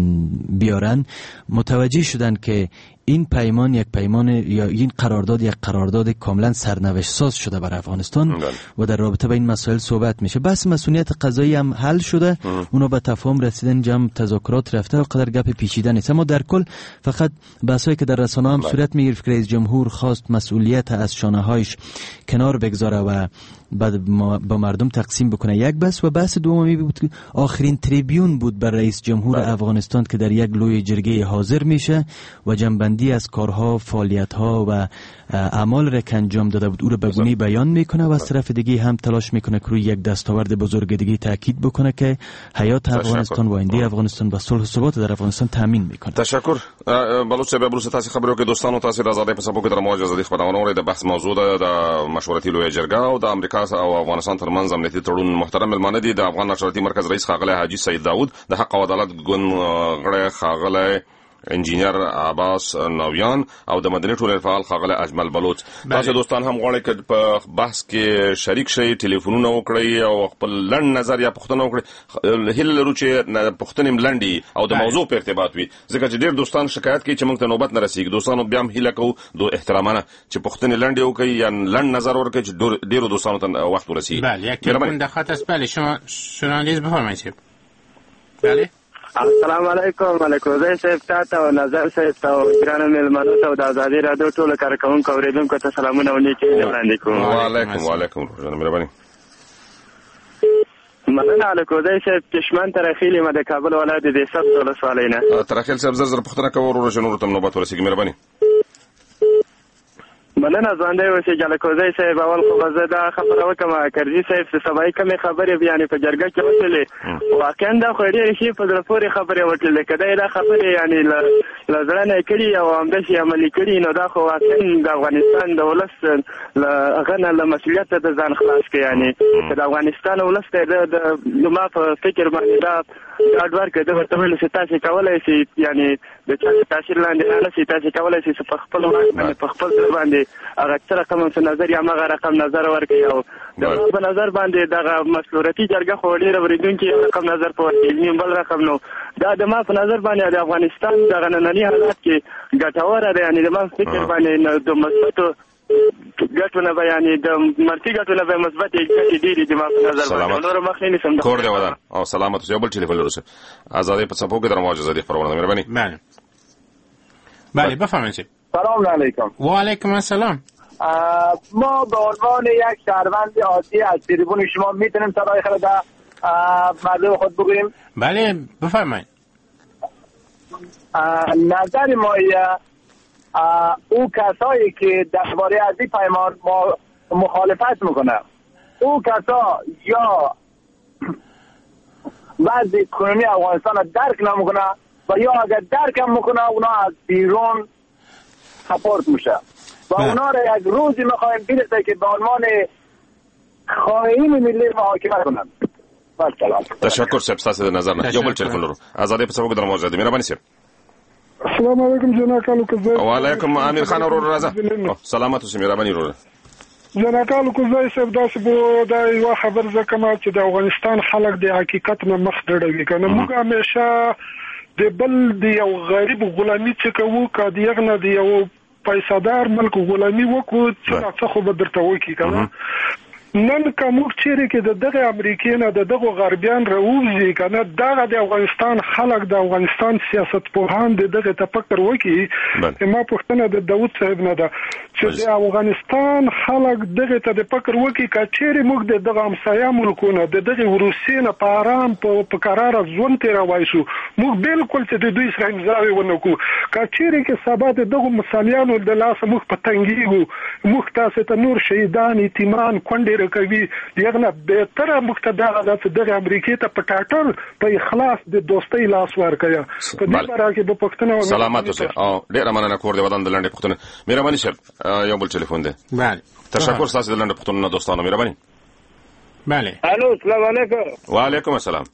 بیارن، متوجه شدن که این پیمان یک پیمان یا این قرارداد یک قرارداد کاملا سرنوشت ساز شده برای افغانستان و در رابطه با این مسائل صحبت میشه. بس مسئولیت قضایی هم حل شده، اونا به تفاهم رسیدن، جمع تذاکرات رفته و قدر گپ پیچیده نیست. اما در کل فقط بحثایی که در رسانه هم صورت میگیره که رئیس جمهور خواست مسئولیت از شانه هایش کنار بگذاره و بعد با مردم تقسیم بکنه، یک بس. و بحث دومی بود که آخرین تریبیون بود بر رئیس جمهور بله. افغانستان که در یک لوی جرگه حاضر میشه و جنبندی از کارها، فعالیت‌ها و اعمال را که انجام داده بود او را به گونه‌ای بیان میکنه و از طرف دیگه هم تلاش میکنه که روی یک دستاورد بزرگ دیگه تاکید بکنه که حیات افغانستان و آینده افغانستان و صلح و ثبات در افغانستان تامین میکنه. تشکر. بلوچ صاحب بروس تاسو خبرو کې دوستانو تاسو راځي په سبو کې د موجه زدي خبرونه اوري د بحث موضوع ده د مشورتي لوی جرګه او د امریکا او افغانستان ترمنځ امنیتي تړون. محترم ملمانه دي د افغان نشراتي مرکز رئیس خاغلی حاجی سید داود، د حق او عدالت ګوند غړی خاغلی انجینیر عباس نویان او د مدني ټولنې فعال خاغلی اجمل بلوچ. تاسو دوستان هم غواړئ چې په بحث کې شریک شئ، ټلیفونونه وکړئ او خپل لنډ نظر یا پوښتنه وکړئ. هیله لرو چې پوښتنې لنډې او د موضوع په ارتباط وي، ځکه چې ډېر دوستان شکایت کوي چې موږ ته نوبت نه رسیږي. دوستانو بیا هم هیله کوو دو احترامانه چې پوښتنې لنډې وکړئ یا لنډ نظر ورکړئ چې ډېرو دوستانو ته وخت ورسیږي. بله، یک تلفن در خط است. بله، شما شنوندید، بفرمایید. بله. السلام علیکم. علیکم صاحب تاسو او نظر صاحب او ګرانو ملمنو ته د ازادي رادیو ټول کارکونکو اوریدونکو ته سلامونه او نیکی وړاندې کوم. وعلیکم وعلیکم مهرباني. مننه علیکم صاحب. چشمن ترخیلی ما د کابل ولایت د سب ولسوالۍ نه. ترخیل صاحب زر زر پښتنه کوو ورو شنو ته نوبت ورسیږي. مهرباني. مننه ځوانده اوسې جلکوزی صاحب. اول خو زه دا خبره وکم کرزي صاحب څه سبای کمې خبرې بیانې په جرګه کې وکړلې، واقعا دا خو ډېرې ښې په زړه پورې خبرې وکړلې. که دی دا خبرې یعنې له زړه نه یې کړي او همداسې عملي کړي، نو دا خو واقعا د افغانستان د ولس له هغه نه له مسؤلیته د ځان خلاص کړي. یعنې که د افغانستان ولس ته د زما په فکر باندې دا ډاډ ورکړي، ده ورته ویل چې تاسې کولی شئ، یعنې د چا تاثیر لاندې رانه شئ، تاسې کولی شئ چې په خپل واک باندې په خپل ځای باندې هغه څه رقم څه نظر یا هغه رقم نظر ورکړي او د په نظر باندې دغه مشورتي جرګه خو ډېره اورېدونکي رقم نظر په ورکړي بل رقم نو دا د ما په نظر باندې د افغانستان دغه ننني حالات کې ګټوره ده یعنې د ما فکر باندې د مثبتو ګټونه به یعنې د مرتي ګټونه به مثبتې ګټې ډېرې د ما په نظر باندې نور مخکې نیسم کور دی ودان او سلامت اوسئ. یو بل ټلیفون لرو ازادي په څپو کې در مواجه ازادي خبرونه مهرباني. بله بله بفرمایید. سلام علیکم. و علیکم السلام. ما به عنوان یک شهروند عادی از تریبون شما میتونیم صدای خود در مردم خود بگوییم؟ بله بفرمایید. نظر ما او کسایی که درباره از این پیمان ما مخالفت میکنه او کسا یا وضع کنونی افغانستان درک نمیکنه و یا اگر درک هم میکنه اونا از بیرون سپورت میشه و اونا را یک روزی میخوایم بیرسه که به عنوان خائن ملی محاکمه کنند. تشکر صاحب تاسو د نظر نه. یو بل ټلیفون لرو ازادي په څپو کې در مواجه دي مهرباني صاحب. السلام علیکم جناب کالو کوزای. وعلیکم امیر خان ورور راځه. سلامت اوسئ مهرباني ورور. جناب کالو کوزای صاحب داسې بو دا یو خبر زکه ما چې د افغانستان خلک د حقیقت نه مخ ډړوي کنه موږ همیشه د بل د یو غریب غلامي چې کوو کا د یغنه د یو پیسادار ملک غلامي وکړو چې څه خو به درته وکی کنه نن کوم چیرې کې د دغه امریکای نه د دغه غربیان راوځي کنه دغه د افغانستان خلک د افغانستان سیاست پوهان د دغه تفکر وکي ما پښتنه د داوود صاحب نه ده چې د افغانستان خلک دغه ته د فکر وکي کچېرې موږ د دغه امسایا ملکونه د دغه روسي نه په آرام په قرار ځون تیر وایسو موږ بالکل چې د دوی سره امضاوي ونکو کچېرې کې سبا د دغه مسالیانو د لاس موږ په تنګیږو موږ تاسو ته نور شهیدان یتیمان کونډې کوي یغنه به تر مقتدر د دغه امریکای ته پټاټل په اخلاص د دوستۍ لاس ورکیا په دې لپاره کې په پښتنه سلامات اوسه او ډیر مننه کور دی ودان د لنډه پښتنه مهرباني صاحب یو بل ټلیفون دی. بله تشکر تاسو د لنډه پښتنه دوستانو مهرباني. بله الو السلام علیکم. وعلیکم السلام.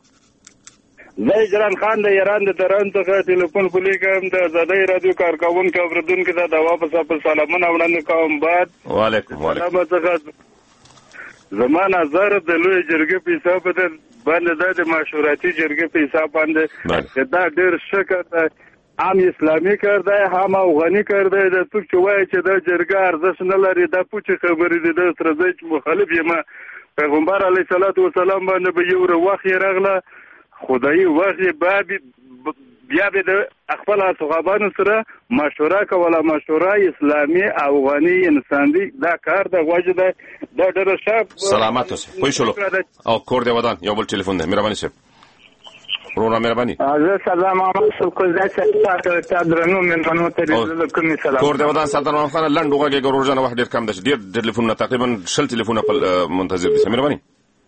زه جران خان د ایران د تهران څخه ټلیفون کوم د آزادۍ رادیو کارکونکو اوریدونکو ته د واپس په سلامونه وړاندې کوم. بعد وعلیکم وعلیکم. زما نظر د لوی جرګې په حساب باندې د مشورتي جرګې په حساب باندې دا ډېر ښه کار دی. عام اسلامي کار دی هم افغاني کار دی. د څوک چې وایي چې دا جرګه ارزښت نه لري دا پوچې خبرې دي. د سره زه چې مخالف یم پیغمبر علیه الصلاة والسلام باندې به یو وخت یې راغله خدایي وخت یې بیا به د خپل صحابانو سره مشوره کوله مشوره اسلامي افغاني انساني دا کار د غوږ ده د ډېر شاب سلامات اوسه پوه شو او کور دی ودان یو بل ټلیفون دی مهرباني صاحب ورونه مهرباني. زه سلام علیکم کوزای صاحب ته درنو مننه ته کوم سلام کور دی ودان سلطان محمد خان لنډوغه کې ګورجن وخت ډېر کم ده ډېر ټلیفونونه تقریبا شل ټلیفونه په منتظر دي مهرباني.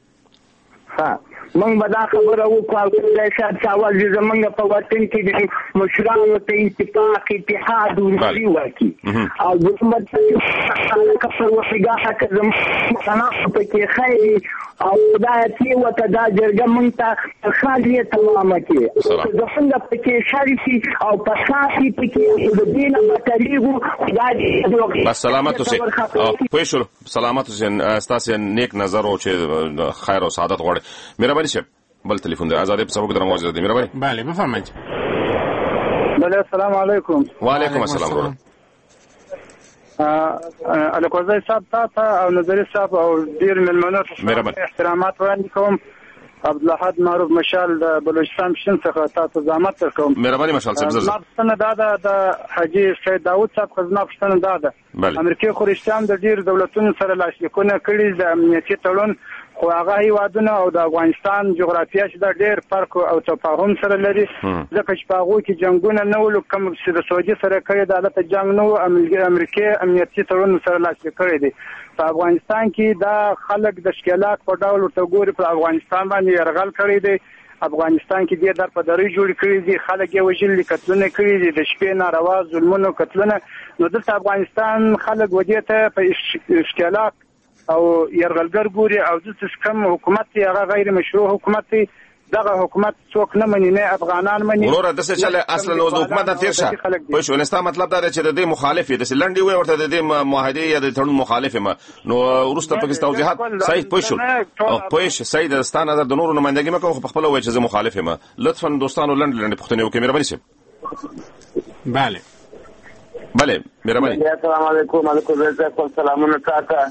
ها من به دا خبره وکړو چې شاید سوال زمونږ په وطن کې د مشرانو ته اتفاق اتحاد ورسي وکړي او د حکومت څخه په وسیګه کې زموږ تناسب کې خیر او دا چې وته دا جرګه مونږ ته خالي تمامه کې د څنګه پکې شریفي او پساسي پکې د دین متریغو خدای بس سلامت اوسه او پوه شو سلامت اوسه تاسو نیک نظر او چې خیر او سعادت غواړي مهرباني شه. بل ټلیفون دی آزادې په سبق در مواجه دي مهرباني. بله بفرمایئ. بله السلام علیکم. وعلیکم السلام ورحمه الله. الکوزای صاحب تاسو او نظری صاحب او ډیر ملمنو ته احترامات وړاندې کوم. عبدالحد معروف مشال د بلوچستان شین څخه تاسو زحمت درکوم. مهرباني مشال صاحب زر. ما څنګه دا د حاجی سید داوود صاحب خزانه پښتنه دا ده. امریکای خورشتام د ډیر دولتونو سره لاسلیکونه کړي د امنیتي تړون خو هغه هیوادونه او د افغانستان جغرافیه چې دا ډېر فرق او تفاهم سره لري ځکه چې په هغو کې جنګونه نه ول کوم چې د سعودي سره کړی د هلته جنګ نه و امریکای امنیتي تړون سره لاسلیک کړی دی. په افغانستان کې دا خلک د ښکېلاک په ډول ورته ګوري په افغانستان باندې یرغل کړی دی. افغانستان کې ډېر درپدرۍ جوړې کړي دي خلک یې وژلي قتلونه کړي دي د شپې ناروا ظلمونو قتلونه نو دلته افغانستان خلک ودې ته په ښکېلاک او يرغلګر ګوري او د کوم حکومت هغه غیر مشروع حکومت دغه حکومت څوک نه مني، نه افغانان مني. وروره داسې چې اصلا نو د حکومت نه تېر شه پوه شو. ستا مطلب دا دی چې د دې مخالف یې داسې لنډې ووایې ورته د دې معاهدې یا د تړون مخالف یم، نو وروسته پکې توضیحات صحیح پوه شو پوه شو صحیح د ستا نظر د نورو نمایندګي مه کوه، خو پخپله ووایې چې زه مخالف یم. لطفا دوستانو لنډې لنډې پوښتنې وکړئ. مهرباني صاحب. بله بله مهرباني. السلام علیکم. علیکم السلام. سلامونه تاته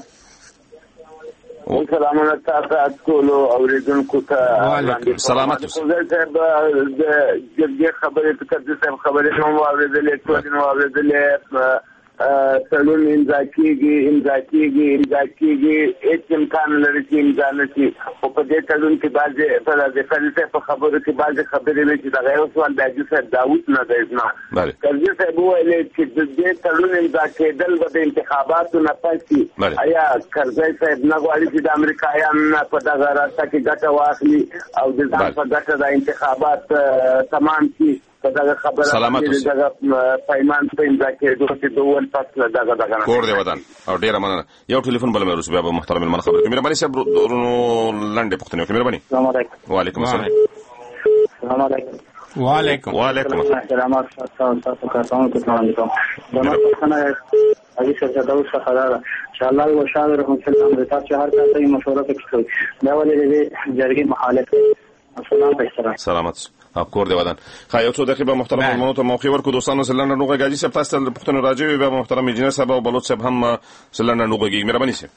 سلامونه تاته ټولو اوریدونکو ته سلامات اوسه. صاحب د جرګې خبرې په قضیه صاحب خبرې نو واورېدلې ټول نو واورېدلې تړون امضا کېږي امضا کېږي امضا کېږي هېڅ امکان لري چې امضا نه شي. خو په دې تړون کې بعضې په قاضي صاحب په خبرو کې بعضې خبرې وې چې دغه یو سوال د حاجي صاحب داود نه دی زما. قاضي صاحب وویلې چې د دې تړون امضا کېدل به د انتخاباتو نه پس شي. ایا کرزی صاحب نه غواړي چې د امریکایانو نه په دغه راسته کې ګټه واخلي او د ځان په ګټه د انتخابات تمام شي؟ سلامت اوسه. دغه پیمان په امضا کېدو چې د اول فصل دغه دغه کور دی ودان او ډېره مننه. یو ټلیفون بل مې وروسته بیا به محترم مېلمانه خبرې کوي. مهرباني صاحب لنډې پوښتنې وکړئ. مهرباني. السلام علیکم. وعلیکم السلام. السلام علیکم. وعلیکم وعلیکم السلام. سلامات تاسو کارونه کوم کوم دغه څنګه حاجي صاحب داود څخه دا چې الله او شاعر رحمت الله علیه چې هر څه یې مشوره کوي دا ولې د جرګې مخالف. السلام علیکم. سلامات کور دی ودان. خا یو څو دقیقې محترم مېلمنو ته موقع ورکړو. دوستانو سلنډ نوغه حاجي صاحب تاسو ته پوښتنه راځي بیا محترم انجینر صاحب او بلوچ صاحب هم سلنډ نوغه کیږي. مهرباني صاحب.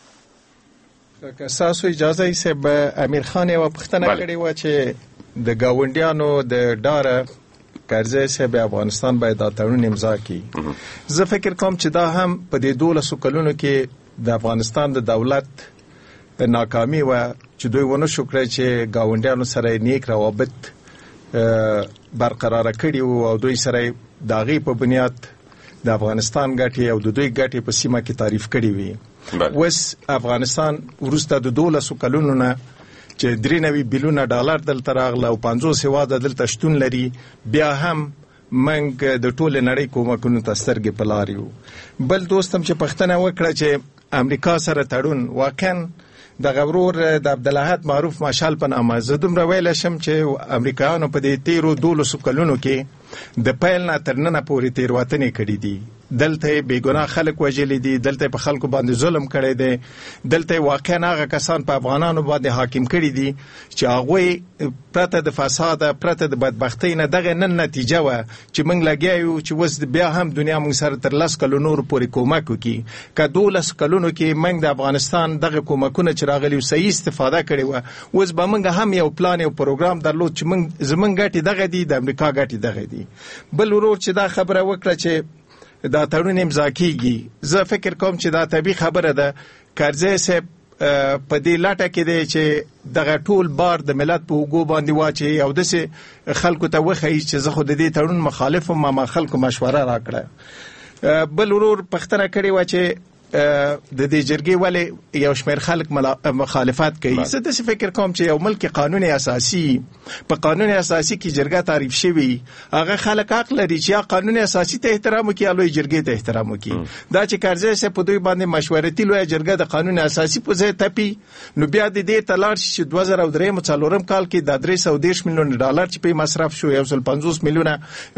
که تاسو اجازه یې صاحب امیر خان یو پوښتنه کړې و چې د گاونډیانو د ډاره کرزی صاحب افغانستان باید دا تړون امضا کړي. زه فکر کوم چې دا هم په دې دولسو کلونو کې د افغانستان د دولت ناکامي و چې دوی ونه شو کړی چې گاونډیانو سره نیک روابط برقرار کړي او دوی سره د هغې په بنیاد د افغانستان ګټې او د دوی ګټې په سیمه کې تعریف کړي وي. اوس افغانستان وروسته د دولسو کلونو نه چې درې نوي بیلیونه ډالر دلته راغله او پنځوس هېواده دلته شتون لري، بیا هم موږ د ټولې نړۍ کومکونو ته سترګې په لار یو. بل دوست هم چې پوښتنه وکړه چې امریکا سره تړون واقعا د غورور د عبدالاحد معروف ماشال په نامه زه دومره ویلی شم چې امریکایانو په دې تیرو دولسو کلونو کې د پیل نه تر ننه پورې تېروتنې کړي دي. دلته بېګناه خلک وژلي دي، دلته په خلکو باندې ظلم کړی دی، دلته واقعا هغه کسان په افغانانو باندې حاکم کړي دي چې هغوی پرته د فساده پرته د بدبختۍ نه دغه نن نتیجه وه چې موږ لګیا یو چې اوس بیا هم دنیا موږ سره تر لس کلو نور پورې کومک وکړي. که دولس کلونو کې موږ د افغانستان دغه کومکونه چې راغلي صحیح استفاده کړې وه، اوس به موږ هم یو پلان یو پروګرام درلود چې موږ زموږ ګټې دغه دي، د امریکا ګټې دغه دي. بل ورور چې دا خبره وکړه چې دا تړون امضا کیږي، زه فکر کوم چې دا طبیعي خبره ده. کرزی صاحب په دې لټه کې دی چې دغه ټول بار د ملت په اوږو باندې واچوي او داسې خلکو ته وښیي چې زه خو د دې تړون مخالف یم، ما خلکو مشوره راکړه. بل ورور پوښتنه کړې وه چې د دې جرګې ولې یو شمېر خلک مخالفت کوي. زه داسې فکر کوم چې یو ملک قانون اساسي په قانون اساسي کې جرګه تعریف شوي، هغه خلک حق لري چې یا قانون اساسي ته احترام وکړي یا لوی جرګې ته احترام وکړي. دا چې کرزی صاحب په دوی باندې مشورتي لویه جرګه د قانون اساسي په ځای تپي، نو بیا د دې ته لاړ شي چې دوه زره درې څلورم کال کې د درې سوه دېرش میلیونه ډالر چې پې مصرف شو، یو سل پنځوس میلیونه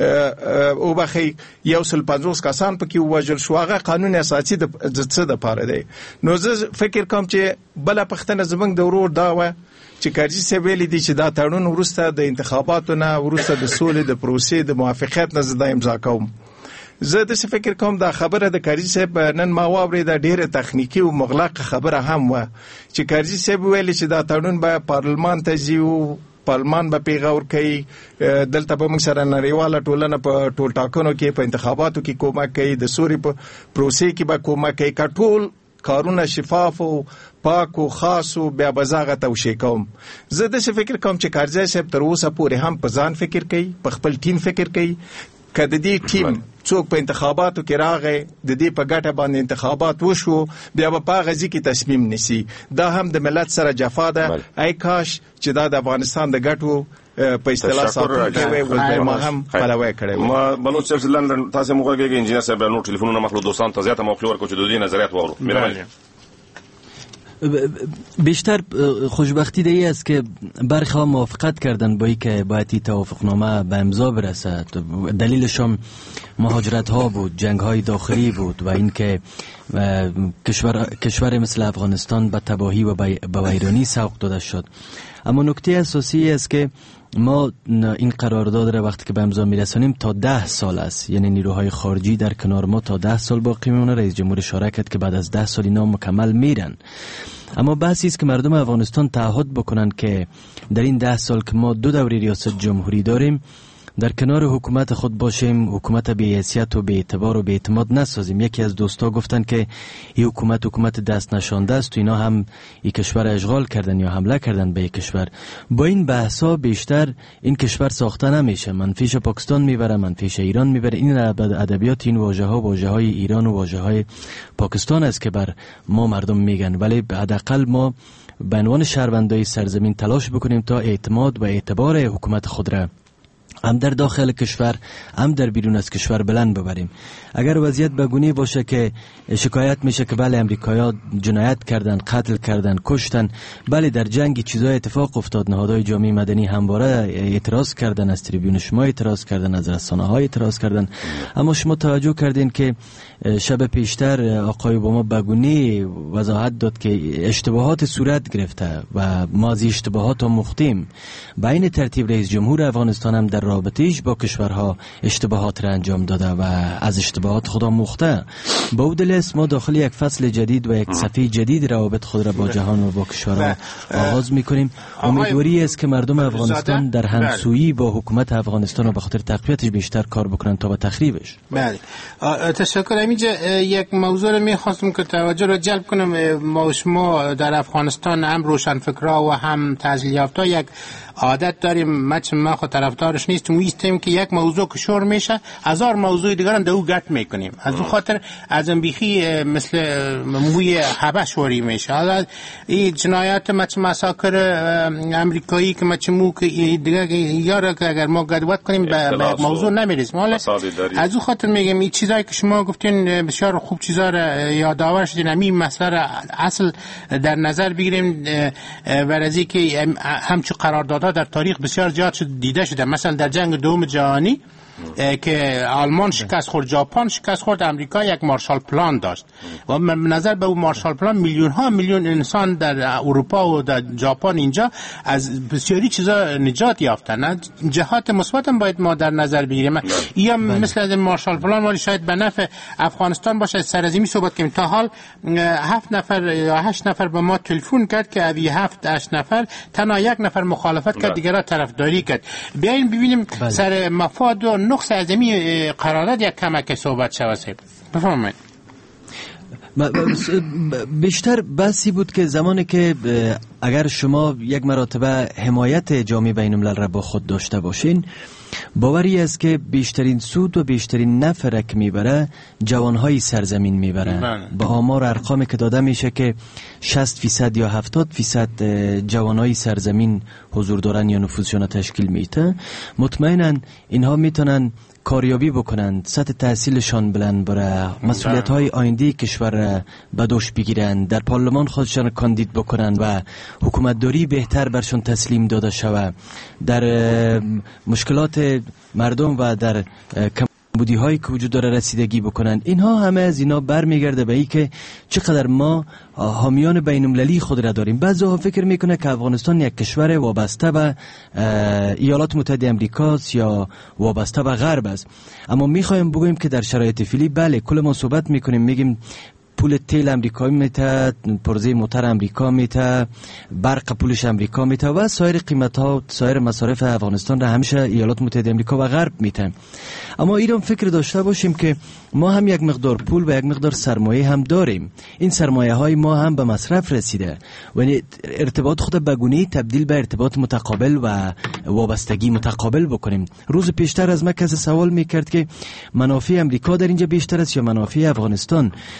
وبخښئ یو سل پنځوس کسان پکې ووژل شو، هغه قانون اساسي د څه د پاره دی. نو زه فکر کوم چې بله پوښتنه زموږ د ورور دا وه چې کرزي صاحب ویلي دي چې دا تړون وروسته د انتخاباتو نه وروسته د سولې د پروسې د موافقت نه زه دا امضا کوم. زه داسې فکر کوم دا خبره د کرزي صاحب نن ما واورېده ډېره تخنیکي او مغلقه خبره هم وه چې کرزي صاحب ویلي چې دا تړون به پارلمان ته ځي او پارلمان به پیغور کوي، دلته به موږ سره نړیواله ټولنه په ټول ټاکنو کې په انتخاباتو کې کومک کوي، د سوري په پروسې کې به کومک کوي. که ټول کارونه شفاف او پاک او خاص او بیا به زه هغه توشیح کوم. زه داسې فکر کوم چې کرزی صاحب تر اوسه پورې هم په ځان فکر کوي، په خپل ټیم فکر کوي. که د دې ټیم څوک په انتخاباتو کې راغی، د دې په ګټه باندې انتخابات وشو، بیا به په هغه ځای کې تصمیم نیسي. دا هم د ملت سره جفا ده. ای کاش چې دا د افغانستان د ګټو په اصطلاح ساتونکی وی، ما هم پلوی کړی وی. ما بلوچ صاحب لندن تاسو موږ غوږی انجینر صاحب نور ټلیفونونه مخلو دوستان ته زیاته موقع ورکړو چې د دې نظریات واورو. مهرباني. بیشتر خوشبختی دیگه است که برخی ها موافقت کردن با ای که باید این توافقنامه به امضا برسد. دلیلش هم مهاجرت ها بود، جنگ های داخلی بود و اینکه کشور کشور مثل افغانستان به تباهی و به ویرانی سوق داده شد. اما نکته اساسی است که ما این قرارداد را وقتی که به امضا میرسانیم تا ده سال است، یعنی نیروهای خارجی در کنار ما تا ده سال باقی میمونه. رئیس جمهور اشاره کرد که بعد از ده سال اینا مکمل میرن. اما بحثی است که مردم افغانستان تعهد بکنن که در این ده سال که ما دو دوره ریاست جمهوری داریم در کنار حکومت خود باشیم، حکومت بی حیثیت و بی اعتبار و بی اعتماد نسازیم. یکی از دوستا گفتن که این حکومت حکومت دست نشانده است و اینا هم این کشور اشغال کردن یا حمله کردن به این کشور. با این بحثا بیشتر این کشور ساخته نمیشه، منفیش پاکستان میبره، منفیش ایران میبره. این ادبیات این واژه ها واژه های ایران و واژه های پاکستان است که بر ما مردم میگن، ولی حداقل ما به عنوان شهروندای سرزمین تلاش بکنیم تا اعتماد و اعتبار حکومت خود را هم در داخل کشور هم در بیرون از کشور بلند ببریم. اگر وضعیت بگونی باشه که شکایت میشه که بله امریکایی‌ها جنایت کردن، قتل کردن، کشتن، بله در جنگی چیزای اتفاق افتاد، نهادهای جامعه مدنی همواره اعتراض کردن، از تریبیون شما اعتراض کردن، از رسانه‌ها اعتراض کردن. اما شما توجه کردین که شب پیشتر آقای اوباما بگونی وضاحت داد که اشتباهات صورت گرفته و ما از اشتباهات آموختیم. به این ترتیب رئیس جمهور افغانستان هم در رابطه‌اش با کشورها اشتباهات را انجام داده و از اشتباهات خود آموخته. با او دلیل است ما داخل یک فصل جدید و یک صفحه جدید روابط خود را با جهان و با کشورها آغاز می‌کنیم. امیدواری است که مردم افغانستان در همسویی با حکومت افغانستان و به خاطر تقویتش بیشتر کار بکنن تا به تخریبش. بله تشکر. اینجا یک موضوع رو می‌خواستم که توجه رو جلب کنم. ما شما در افغانستان هم روشنفکرا و هم تحصیل یافته یک عادت داریم، ما ما خود طرفدارش نیستیم، میستیم که یک موضوع که شور میشه هزار موضوع دیگر هم در او گرد میکنیم. از اون خاطر از انبیخی مثل موی حبه شوری میشه. حالا این جنایات مچ مساکر امریکایی که مچ مو که دیگه یارا که اگر ما گردوات کنیم به موضوع نمیرسیم. حالا از اون خاطر میگم این چیزایی که شما گفتین بسیار خوب چیزا را یادآور شدین. همین مسئله را اصل در نظر بگیریم ورزی که همچون قرارداد در تاریخ بسیار زیاد شد دیده شده. مثلا در جنگ دوم جهانی که آلمان شکست خورد، ژاپن شکست خورد، امریکا یک مارشال پلان داشت و به نظر به اون مارشال پلان میلیون ها میلیون انسان در اروپا و در ژاپن اینجا از بسیاری چیزا نجات یافتن. جهات مثبت هم باید ما در نظر بگیریم. یا مثل از مارشال پلان ولی شاید به نفع افغانستان باشه. سرزمینی صحبت کنیم. تا حال هفت نفر یا هشت نفر به ما تلفن کرد که اوی هفت هشت نفر تنها یک نفر مخالفت کرد، دیگرها طرفداری کرد. بیاین ببینیم سر مفاد و نقص از این قرارداد یک کمک صحبت شود. بفرمایید. بیشتر بحثی بود که زمانی که اگر شما یک مرتبه حمایت جامعه بین الملل را با خود داشته باشین، باوری است که بیشترین سود و بیشترین نفع را که میبره جوانهای سرزمین میبره. با آمار ارقامی که داده میشه که شصت فیصد یا هفتاد فیصد جوانهای سرزمین حضور دارن یا نفوذشون تشکیل میده. مطمئنا اینها میتونن کاریابی بکنند، سطح تحصیلشان بلند بره، مسئولیت های آینده کشور به دوش بگیرند، در پارلمان خودشان کاندید بکنند و حکومتداری بهتر برشان تسلیم داده شود، در مشکلات مردم و در کمبودی هایی که وجود داره رسیدگی بکنند. اینها همه از اینا برمیگرده به این که چقدر ما حامیان بین المللی خود را داریم. بعضی‌ها فکر میکنه که افغانستان یک کشور وابسته به ایالات متحده امریکاست یا وابسته به غرب است. اما میخوایم بگوییم که در شرایط فعلی بله، کل ما صحبت میکنیم میگیم پول تیل امریکا میته، پرزه موتر امریکا میته، برق پولش امریکا میته و سایر قیمت ها سایر مصارف افغانستان را همیشه ایالات متحده امریکا و غرب میته. اما ایران فکر داشته باشیم که ما هم یک مقدار پول و یک مقدار سرمایه هم داریم. این سرمایه های ما هم به مصرف رسیده و ارتباط خود به گونه‌ای تبدیل به ارتباط متقابل و وابستگی متقابل بکنیم. روز پیشتر از من کسی سوال میکرد که منافع امریکا در اینجا بیشتر است یا منافع افغانستان. من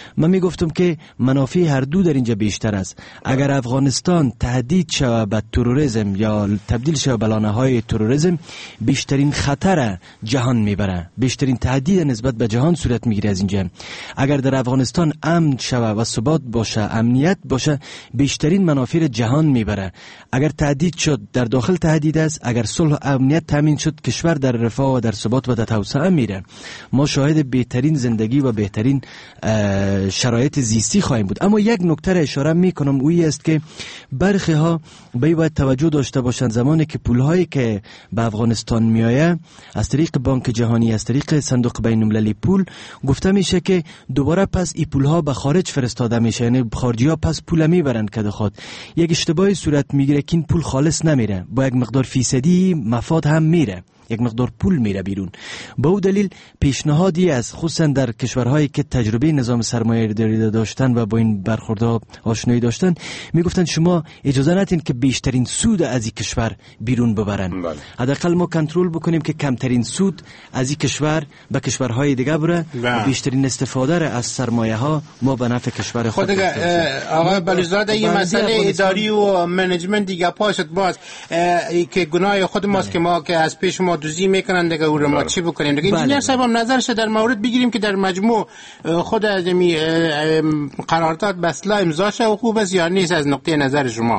گفتم که منافع هر دو در اینجا بیشتر است. اگر افغانستان تهدید شود به تروریسم یا تبدیل شود به لانه های تروریسم، بیشترین خطر جهان میبره، بیشترین تهدید نسبت به جهان صورت میگیره از اینجا. اگر در افغانستان امن شود و ثبات باشه، امنیت باشه، بیشترین منافع جهان میبره. اگر تهدید شد، در داخل تهدید است، اگر صلح و امنیت تامین شد، کشور در رفاه و در ثبات و در توسعه میره. ما شاهد بهترین زندگی و بهترین شرایط زیستی خواهیم بود. اما یک نکته را اشاره میکنم، اویی است که برخی ها باید توجه داشته باشند زمانی که پولهایی که به افغانستان میآید از طریق بانک جهانی، از طریق صندوق بین المللی پول گفته میشه که دوباره پس این پولها به خارج فرستاده میشه، یعنی خارجی ها پس پول میبرند که خود. یک اشتباهی صورت میگیره که این پول خالص نمیره، با یک مقدار فیصدی مفاد هم میره، یک مقدار پول میره بیرون. با او دلیل پیشنهادی از خصوصا در کشورهایی که تجربه نظام سرمایه‌داری داشتن و با این برخوردها آشنایی داشتن، میگفتن شما اجازه ندین که بیشترین سود از این کشور بیرون ببرن. حداقل ما کنترل بکنیم که کمترین سود از این کشور به کشورهای دیگه بره و بیشترین استفاده را از سرمایه ها ما به نفع کشور خود. خود آقا بلوزاده این مسئله اداری و منیجمنت دیگه پاشد باز که گناه خود ماست که ما که از پیش ما دوزی میکنن دیگه، او رو ما چی بکنیم دیگه. انجینیر صاحب هم نظرش در مورد بگیریم که در مجموع خود از می قرارداد بسلا امضا شه و خوب است یا نیست از نقطه نظر شما؟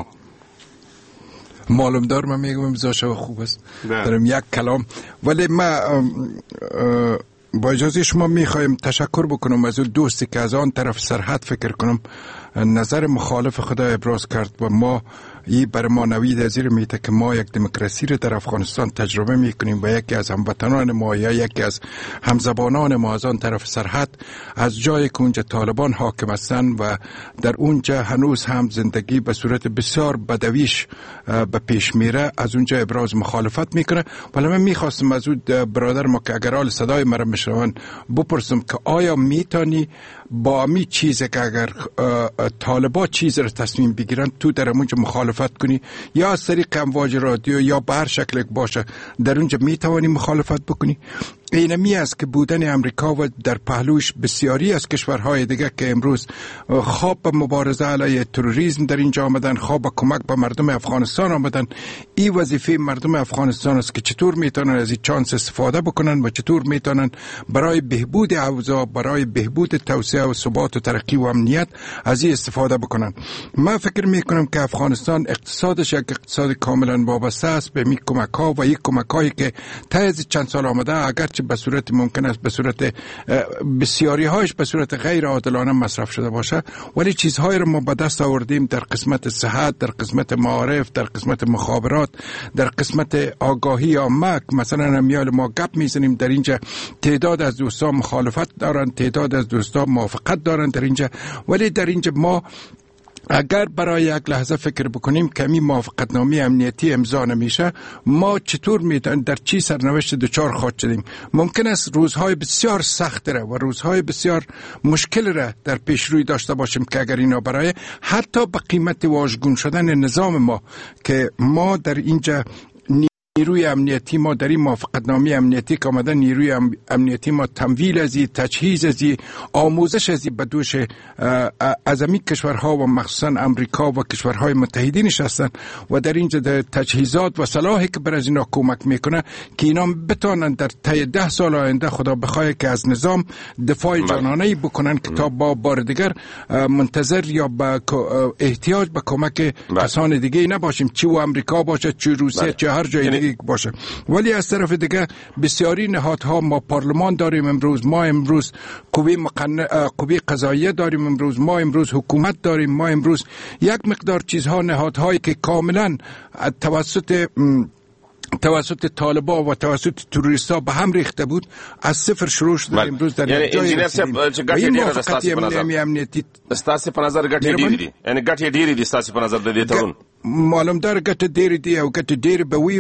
معلوم دار من میگم امضا شه و خوب است. دارم یک کلام، ولی ما با اجازه شما میخوایم تشکر بکنم از اون دوستی که از آن طرف سرحد فکر کنم نظر مخالف خدا ابراز کرد و ما ای بر ما نوید ازیر میده که ما یک دموکراسی رو در افغانستان تجربه میکنیم و یکی از هموطنان ما یا یکی از همزبانان ما از آن طرف سرحد از جایی که اونجا طالبان حاکم هستن و در اونجا هنوز هم زندگی به صورت بسیار بدویش به پیش میره، از اونجا ابراز مخالفت میکنه. ولی من میخواستم از اون برادر ما که اگر حال صدای مرا میشنون بپرسم که آیا میتونی با امی چیزی که اگر طالبا چیز رو تصمیم بگیرن تو در اونجا مخالفت کنی یا از طریق امواج رادیو یا به هر شکل باشه در اونجا میتوانی مخالفت بکنی؟ اینمی است که بودن امریکا و در پهلوش بسیاری از کشورهای دیگه که امروز خواب به مبارزه علیه تروریسم در اینجا آمدن، خواب به کمک به مردم افغانستان آمدن. این وظیفه مردم افغانستان است که چطور میتونن از این چانس استفاده بکنن و چطور میتونن برای بهبود اوضاع، برای بهبود توسعه و ثبات و ترقی و امنیت از این استفاده بکنن. من فکر میکنم که افغانستان اقتصادش یک اقتصاد کاملا وابسته است به می کمک ها و یک کمک هایی که تا از چند سال آمده، اگر به صورت ممکن است به صورت بسیاری هایش به صورت غیر عادلانه مصرف شده باشه، ولی چیزهایی رو ما به دست آوردیم در قسمت صحت، در قسمت معارف، در قسمت مخابرات، در قسمت آگاهی عامه. مثلا امیال ما گپ میزنیم در اینجا، تعداد از دوستان مخالفت دارن، تعداد از دوستان موافقت دارن در اینجا، ولی در اینجا ما اگر برای یک لحظه فکر بکنیم که این موافقتنامه امنیتی امضا نمیشه، ما چطور میتونیم در چی سرنوشت دچار خواهد شدیم؟ ممکن است روزهای بسیار سخت را و روزهای بسیار مشکل را در پیش روی داشته باشیم که اگر اینا برای حتی به قیمت واژگون شدن نظام ما که ما در اینجا نیروی امنیتی ما در این موافقتنامه امنیتی که آمده، نیروی امنیتی ما تمویل ازی، تجهیز ازی، آموزش ازی به دوش از امی کشورها و مخصوصا امریکا و کشورهای متحدینش هستن و در اینجا در تجهیزات و صلاحی که بر از اینا کمک میکنه که اینا بتانن در طی ده سال آینده خدا بخواه که از نظام دفاع جانانه‌ای بکنن که تا با بار دیگر منتظر یا با احتیاج به کمک کسان دیگه نباشیم، چه و امریکا باشه، چه روسیه، چه هر جای دیگه باشه. ولی از طرف دیگه بسیاری نهادها، ما پارلمان داریم امروز، ما امروز قوه مقننه، قوه قضاییه داریم امروز، ما امروز حکومت داریم، ما امروز یک مقدار چیزها، نهادهایی که کاملا توسط توسط طالبا و توسط تروریستا به هم ریخته بود از صفر شروع شده امروز در یعنی جای رسیدیم. این موافقتی امنیتی ستاسو په نظر ګټې ډېرې دي، یعنی ګټې ډېرې دي ستاسو په نظر د دې تړون؟ معلوم دار ګټې ډېرې دي او ګټې ډېرې به وي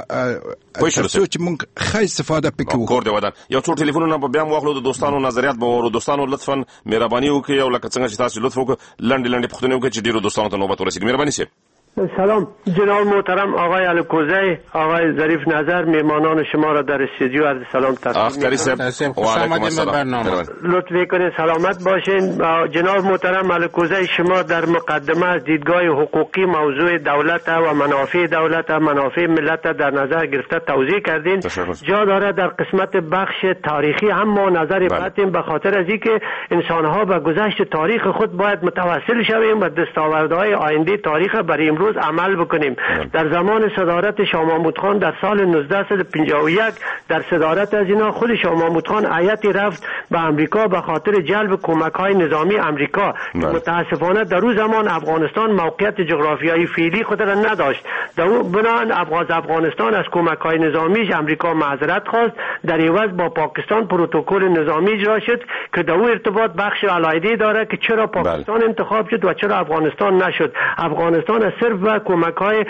تر څو چې موږ ښه استفاده پکې وکړو. کور دی ودان یو څو ټلیفونونه به بیا واخلو، د دوستانو نظریات به ورو. دوستانو لطفا مهرباني وکړئ او لکه څنګه چې تاسو لطف وکړئ لنډې لنډې پوښتنې وکړئ چې ډېرو دوستانو ته نوبت ورسیږي. مهرباني سي. سلام جناب محترم آقای الکوزی، آقای ظریف نظر، میهمانان شما را در استودیو عرض سلام تقدیم می‌کنم. خوش آمدید به برنامه. لطف کنید سلامت باشین. جناب محترم الکوزی، شما در مقدمه از دیدگاه حقوقی موضوع دولت و منافع دولت و منافع ملت در نظر گرفته توضیح کردین. جا داره در قسمت بخش تاریخی هم ما نظر بدیم، به خاطر از اینکه انسان‌ها به گذشت تاریخ خود باید متوسل شویم و دستاوردهای آینده تاریخ برای امروز عمل بکنیم. در زمان صدارت شاه محمود خان در سال نوزده پنجاه و یک در صدارت از اینا خود شاه محمود خان هیئتی رفت به امریکا به خاطر جلب کمک‌های نظامی امریکا. متاسفانه در اون زمان افغانستان موقعیت جغرافیایی فعلی خود را نداشت. در اون بنان افغانستان از کمک‌های نظامیش امریکا معذرت خواست، در عوض با پاکستان پروتکل نظامی اجرا شد که در اون ارتباط بخش علاوه داره که چرا پاکستان انتخاب شد و چرا افغانستان نشد. افغانستان از صرف و کمک‌های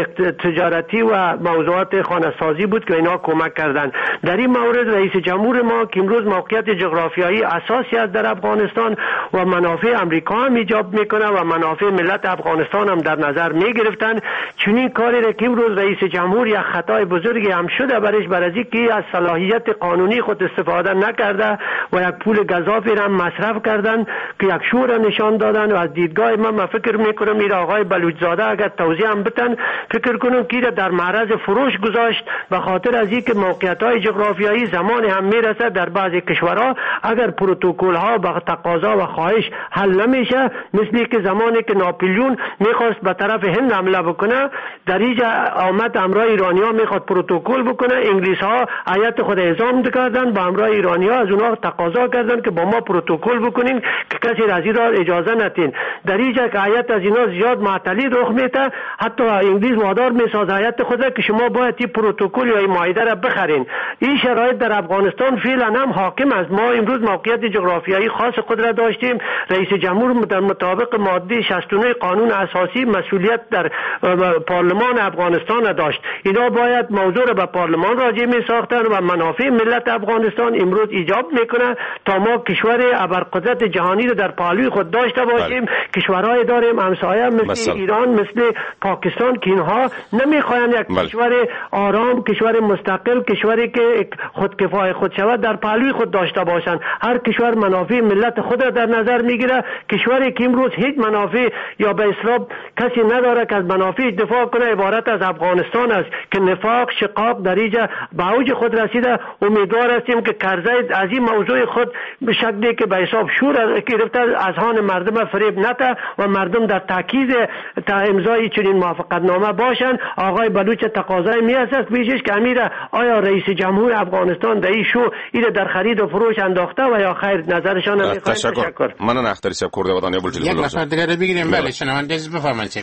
تجارتی و موضوعات خانه‌سازی بود که اینا کمک کردند. در این مورد رئیس جمهور ما که امروز موقعیت جغرافیایی اساسی است در افغانستان و منافع امریکا هم ایجاب میکنه و منافع ملت افغانستان هم در نظر میگرفتن، چنین کاری را که امروز رئیس جمهور یک خطای بزرگی هم شده برش بر از اینکه از صلاحیت قانونی خود استفاده نکرده و یک پول گزافی را مصرف کردن که یک شور نشان دادن و از دیدگاه من من فکر میکنم این آقای بلوچزاده اگر توضیح هم بتن فکر کنم که در معرض فروش گذاشت به خاطر از اینکه موقعیت‌های جغرافیایی زمان هم میرسه در بعضی کشورها اگر پروتکل‌ها به تقاضا و خواهش حل نمیشه، مثلی که زمانی که ناپلیون میخواست به طرف هند حمله بکنه در اینجا آمد همراه ایرانی‌ها میخواد پروتکل بکنه، انگلیس‌ها هیئت خود اعزام کردن با همراه ایرانی‌ها از اونها تقاضا کردن که با ما پروتکل بکنین که کسی از این راه اجازه ندین. در اینجا که هیئت از اینا زیاد معطلی رخ میده، حتی انگلیس وادار میسازه هیئت خود که شما باید این پروتکل یا این معاهده را بخرین. این شرایط در افغانستان فعلا هم حاکم است. ما امروز موقعیت جغرافیایی خاص خود را داشتیم. رئیس جمهور در مطابق ماده شصت و نه قانون اساسی مسئولیت در پارلمان افغانستان داشت. اینا باید موضوع را به پارلمان راجع می ساختن و منافع ملت افغانستان امروز ایجاب میکنه تا ما کشور ابرقدرت جهانی را در پهلوی خود داشته باشیم. بله. کشورهای داریم همسایه مثل مثل ایران مثل پاکستان که اینها نمیخواین یک بله. کشور آرام، کشور مستقل، کشوری که خودکفای خود شود در پهلوی خود داشته باشند. هر کشور منافع ملت خود را در نظر میگیره. کشوری که امروز هیچ منافع یا به اصطلاح کسی نداره که از منافع دفاع کنه عبارت از افغانستان است که نفاق شقاق در اینجا به اوج خود رسیده. امیدوار هستیم که کرزی از این موضوع خود به شکلی که به حساب شور گرفته از آن مردم فریب نده و مردم در تاکید تا امضای چنین موافقتنامه باشند. آقای بلوچ تقاضای می‌است پیشش که امیر آیا رئیس جمهور افغانستان در این شو این در خرید و فروش انداخته و یا خیر نظرشان هم می‌خوایم. تشکر. من اختری صاحب کرده ودانی بولتی یک نفر دیگه رو بگیریم. بله شنونده بفرمایید.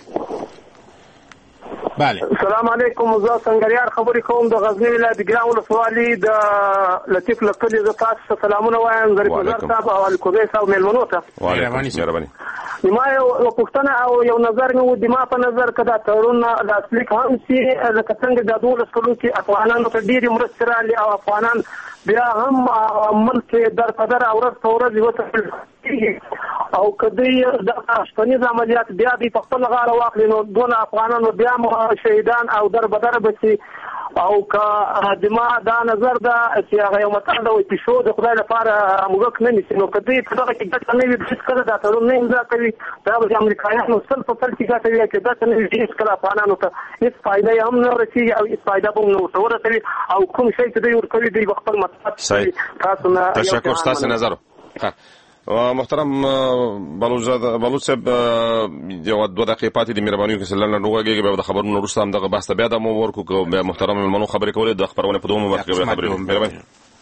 بله السلام علیکم زه سنگریار خبرې کوم د غزنی ولایت ګران ولسوالۍ د لطیف لکلي زه تاسو سلامونه وایم ظریف نظر صاحب او الکوزی صاحب میلمنو ته. مهرباني. ما یو پوښتنه او یو نظر مې و د ما په نظر که دا تړون لاسلیک هم سي لکه څنګه د دولس کلو کې افغانانو ته ډېرې مرستې رالي او افغانان بیا هم ملک در په در ورځ په ورځ وتړل او که دوی دغه شپنیز عملیات بیا دوی په خپل غاړه واخلي نو دونه افغانانو بیا هم شهیدان او در بدر به شي. او که د ما دا نظر ده چې هغه یو متل ده وایي پیشو د خدای لپاره موږک نه نیسي، نو که دوی په دغه کې ګټه نه وي هېڅکله دا تړون نه امضا کوي دا به د امریکایانو سل په سل کې ګټه وي چې ګټه نه وي هېڅکله افغانانو ته هېڅ فایده یې هم نه رسېږي او هېڅ فایده به هم نه ورته ورسوي او کوم شی چې دوی ورکوي دوی به خپل مطلب تاسو نه. تشکر ستاسو نظر. محترم بلوچ صاحب یو دوه دقیقې پاتې د مهرباني وکړئ لنډ وګورئ به د خبرونو وروسته هم دغه بحث بیا د مو ورکو که محترم ملمنو خبرې کولې د خبرونه په دومره وخت کې خبرې مهرباني.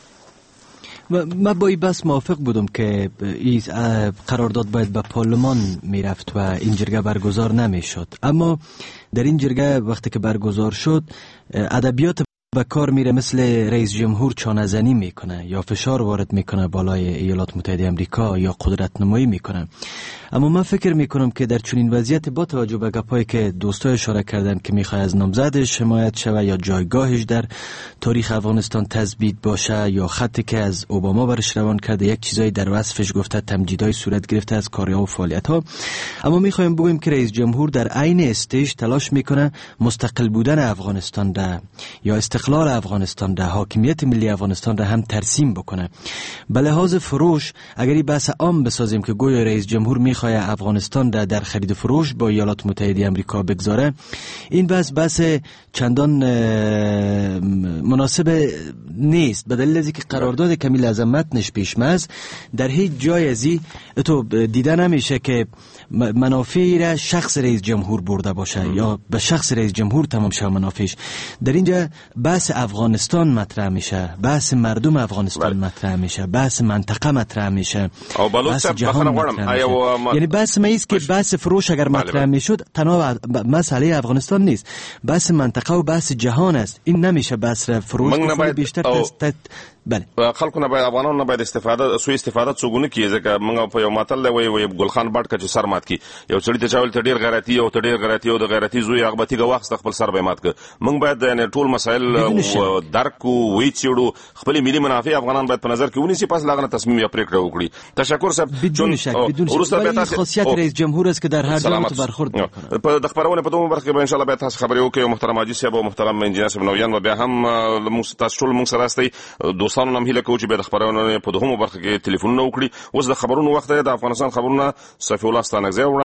من با این بس موافق بودم که این قرارداد باید به پارلمان میرفت و این جرگه برگزار نمیشد، اما در این جرگه وقتی که برگزار شد ادبیات به کار میره مثل رئیس جمهور چانه‌زنی میکنه یا فشار وارد میکنه بالای ایالات متحده امریکا یا قدرت نمایی میکنه. اما من فکر میکنم که در چنین وضعیت با توجه به گپایی که دوستای اشاره کردن که میخواد از نامزدش حمایت شوه یا جایگاهش در تاریخ افغانستان تثبیت باشه یا خطی که از اوباما برش روان کرده، یک چیزایی در وصفش گفته تمجیدای صورت گرفته از کارها و فعالیت ها. اما میخوایم بگیم که رئیس جمهور در عین استیج تلاش میکنه مستقل بودن افغانستان را یا استقلال افغانستان را، حاکمیت ملی افغانستان را هم ترسیم بکنه. به لحاظ فروش اگر این بحث عام بسازیم که گویا رئیس جمهور میخواد افغانستان را در خرید فروش با ایالات متحده امریکا بگذاره، این بحث بحث چندان مناسب نیست، به دلیل از اینکه قرارداد کمیل عظمت نش پیشمز در هیچ جای ازی تو دیده نمیشه که منافعی را شخص رئیس جمهور برده باشه یا به شخص رئیس جمهور تمام شه منافعش. در اینجا بحث افغانستان مطرح میشه، بحث مردم افغانستان مطرح میشه، بحث منطقه مطرح میشه، بحث جهان مطرح میشه. یعنی بحث ما ایست که بحث فروش اگر مطرح میشد تنها مسئله افغانستان نیست، بحث منطقه و بحث جهان است. این نمیشه بحث فروش بیشتر تست. بله خلکو نه باید افغانانو نه باید استفاده سوء استفاده څوګونه کیږي ځکه موږ په یو متل وی وی ګلخان بټ کچ سر مات کی یو چړی ته چاول ته ډیر غیرتی او ته ډیر غیرتی او د غیرتی زوی هغه ته واخ خپل سر به مات ک. موږ باید نه ټول مسائل درک او وی چړو خپل ملي منافع افغانان باید په نظر کې ونیسي، پس لاغنه تصمیم یا پریکړه وکړي. تشکر صاحب. بدون شک بدون شک این خاصیت رئیس جمهور است که در هر جا برخورد میکنه. په د خبرونه په دومره برخه کې به ان شاء الله به تاسو خبرې وکړو. محترم حاجی صاحب او محترم انجینر صاحب نویان و بیا هم موږ تاسو ټول موږ سره استي دوستانو نم هیله کوو چې به د خبرونو په دومره برخه کې ټلیفون نو وکړي. اوس د خبرونو وخت دی. د افغانستان خبرونه صفی الله ستانکزی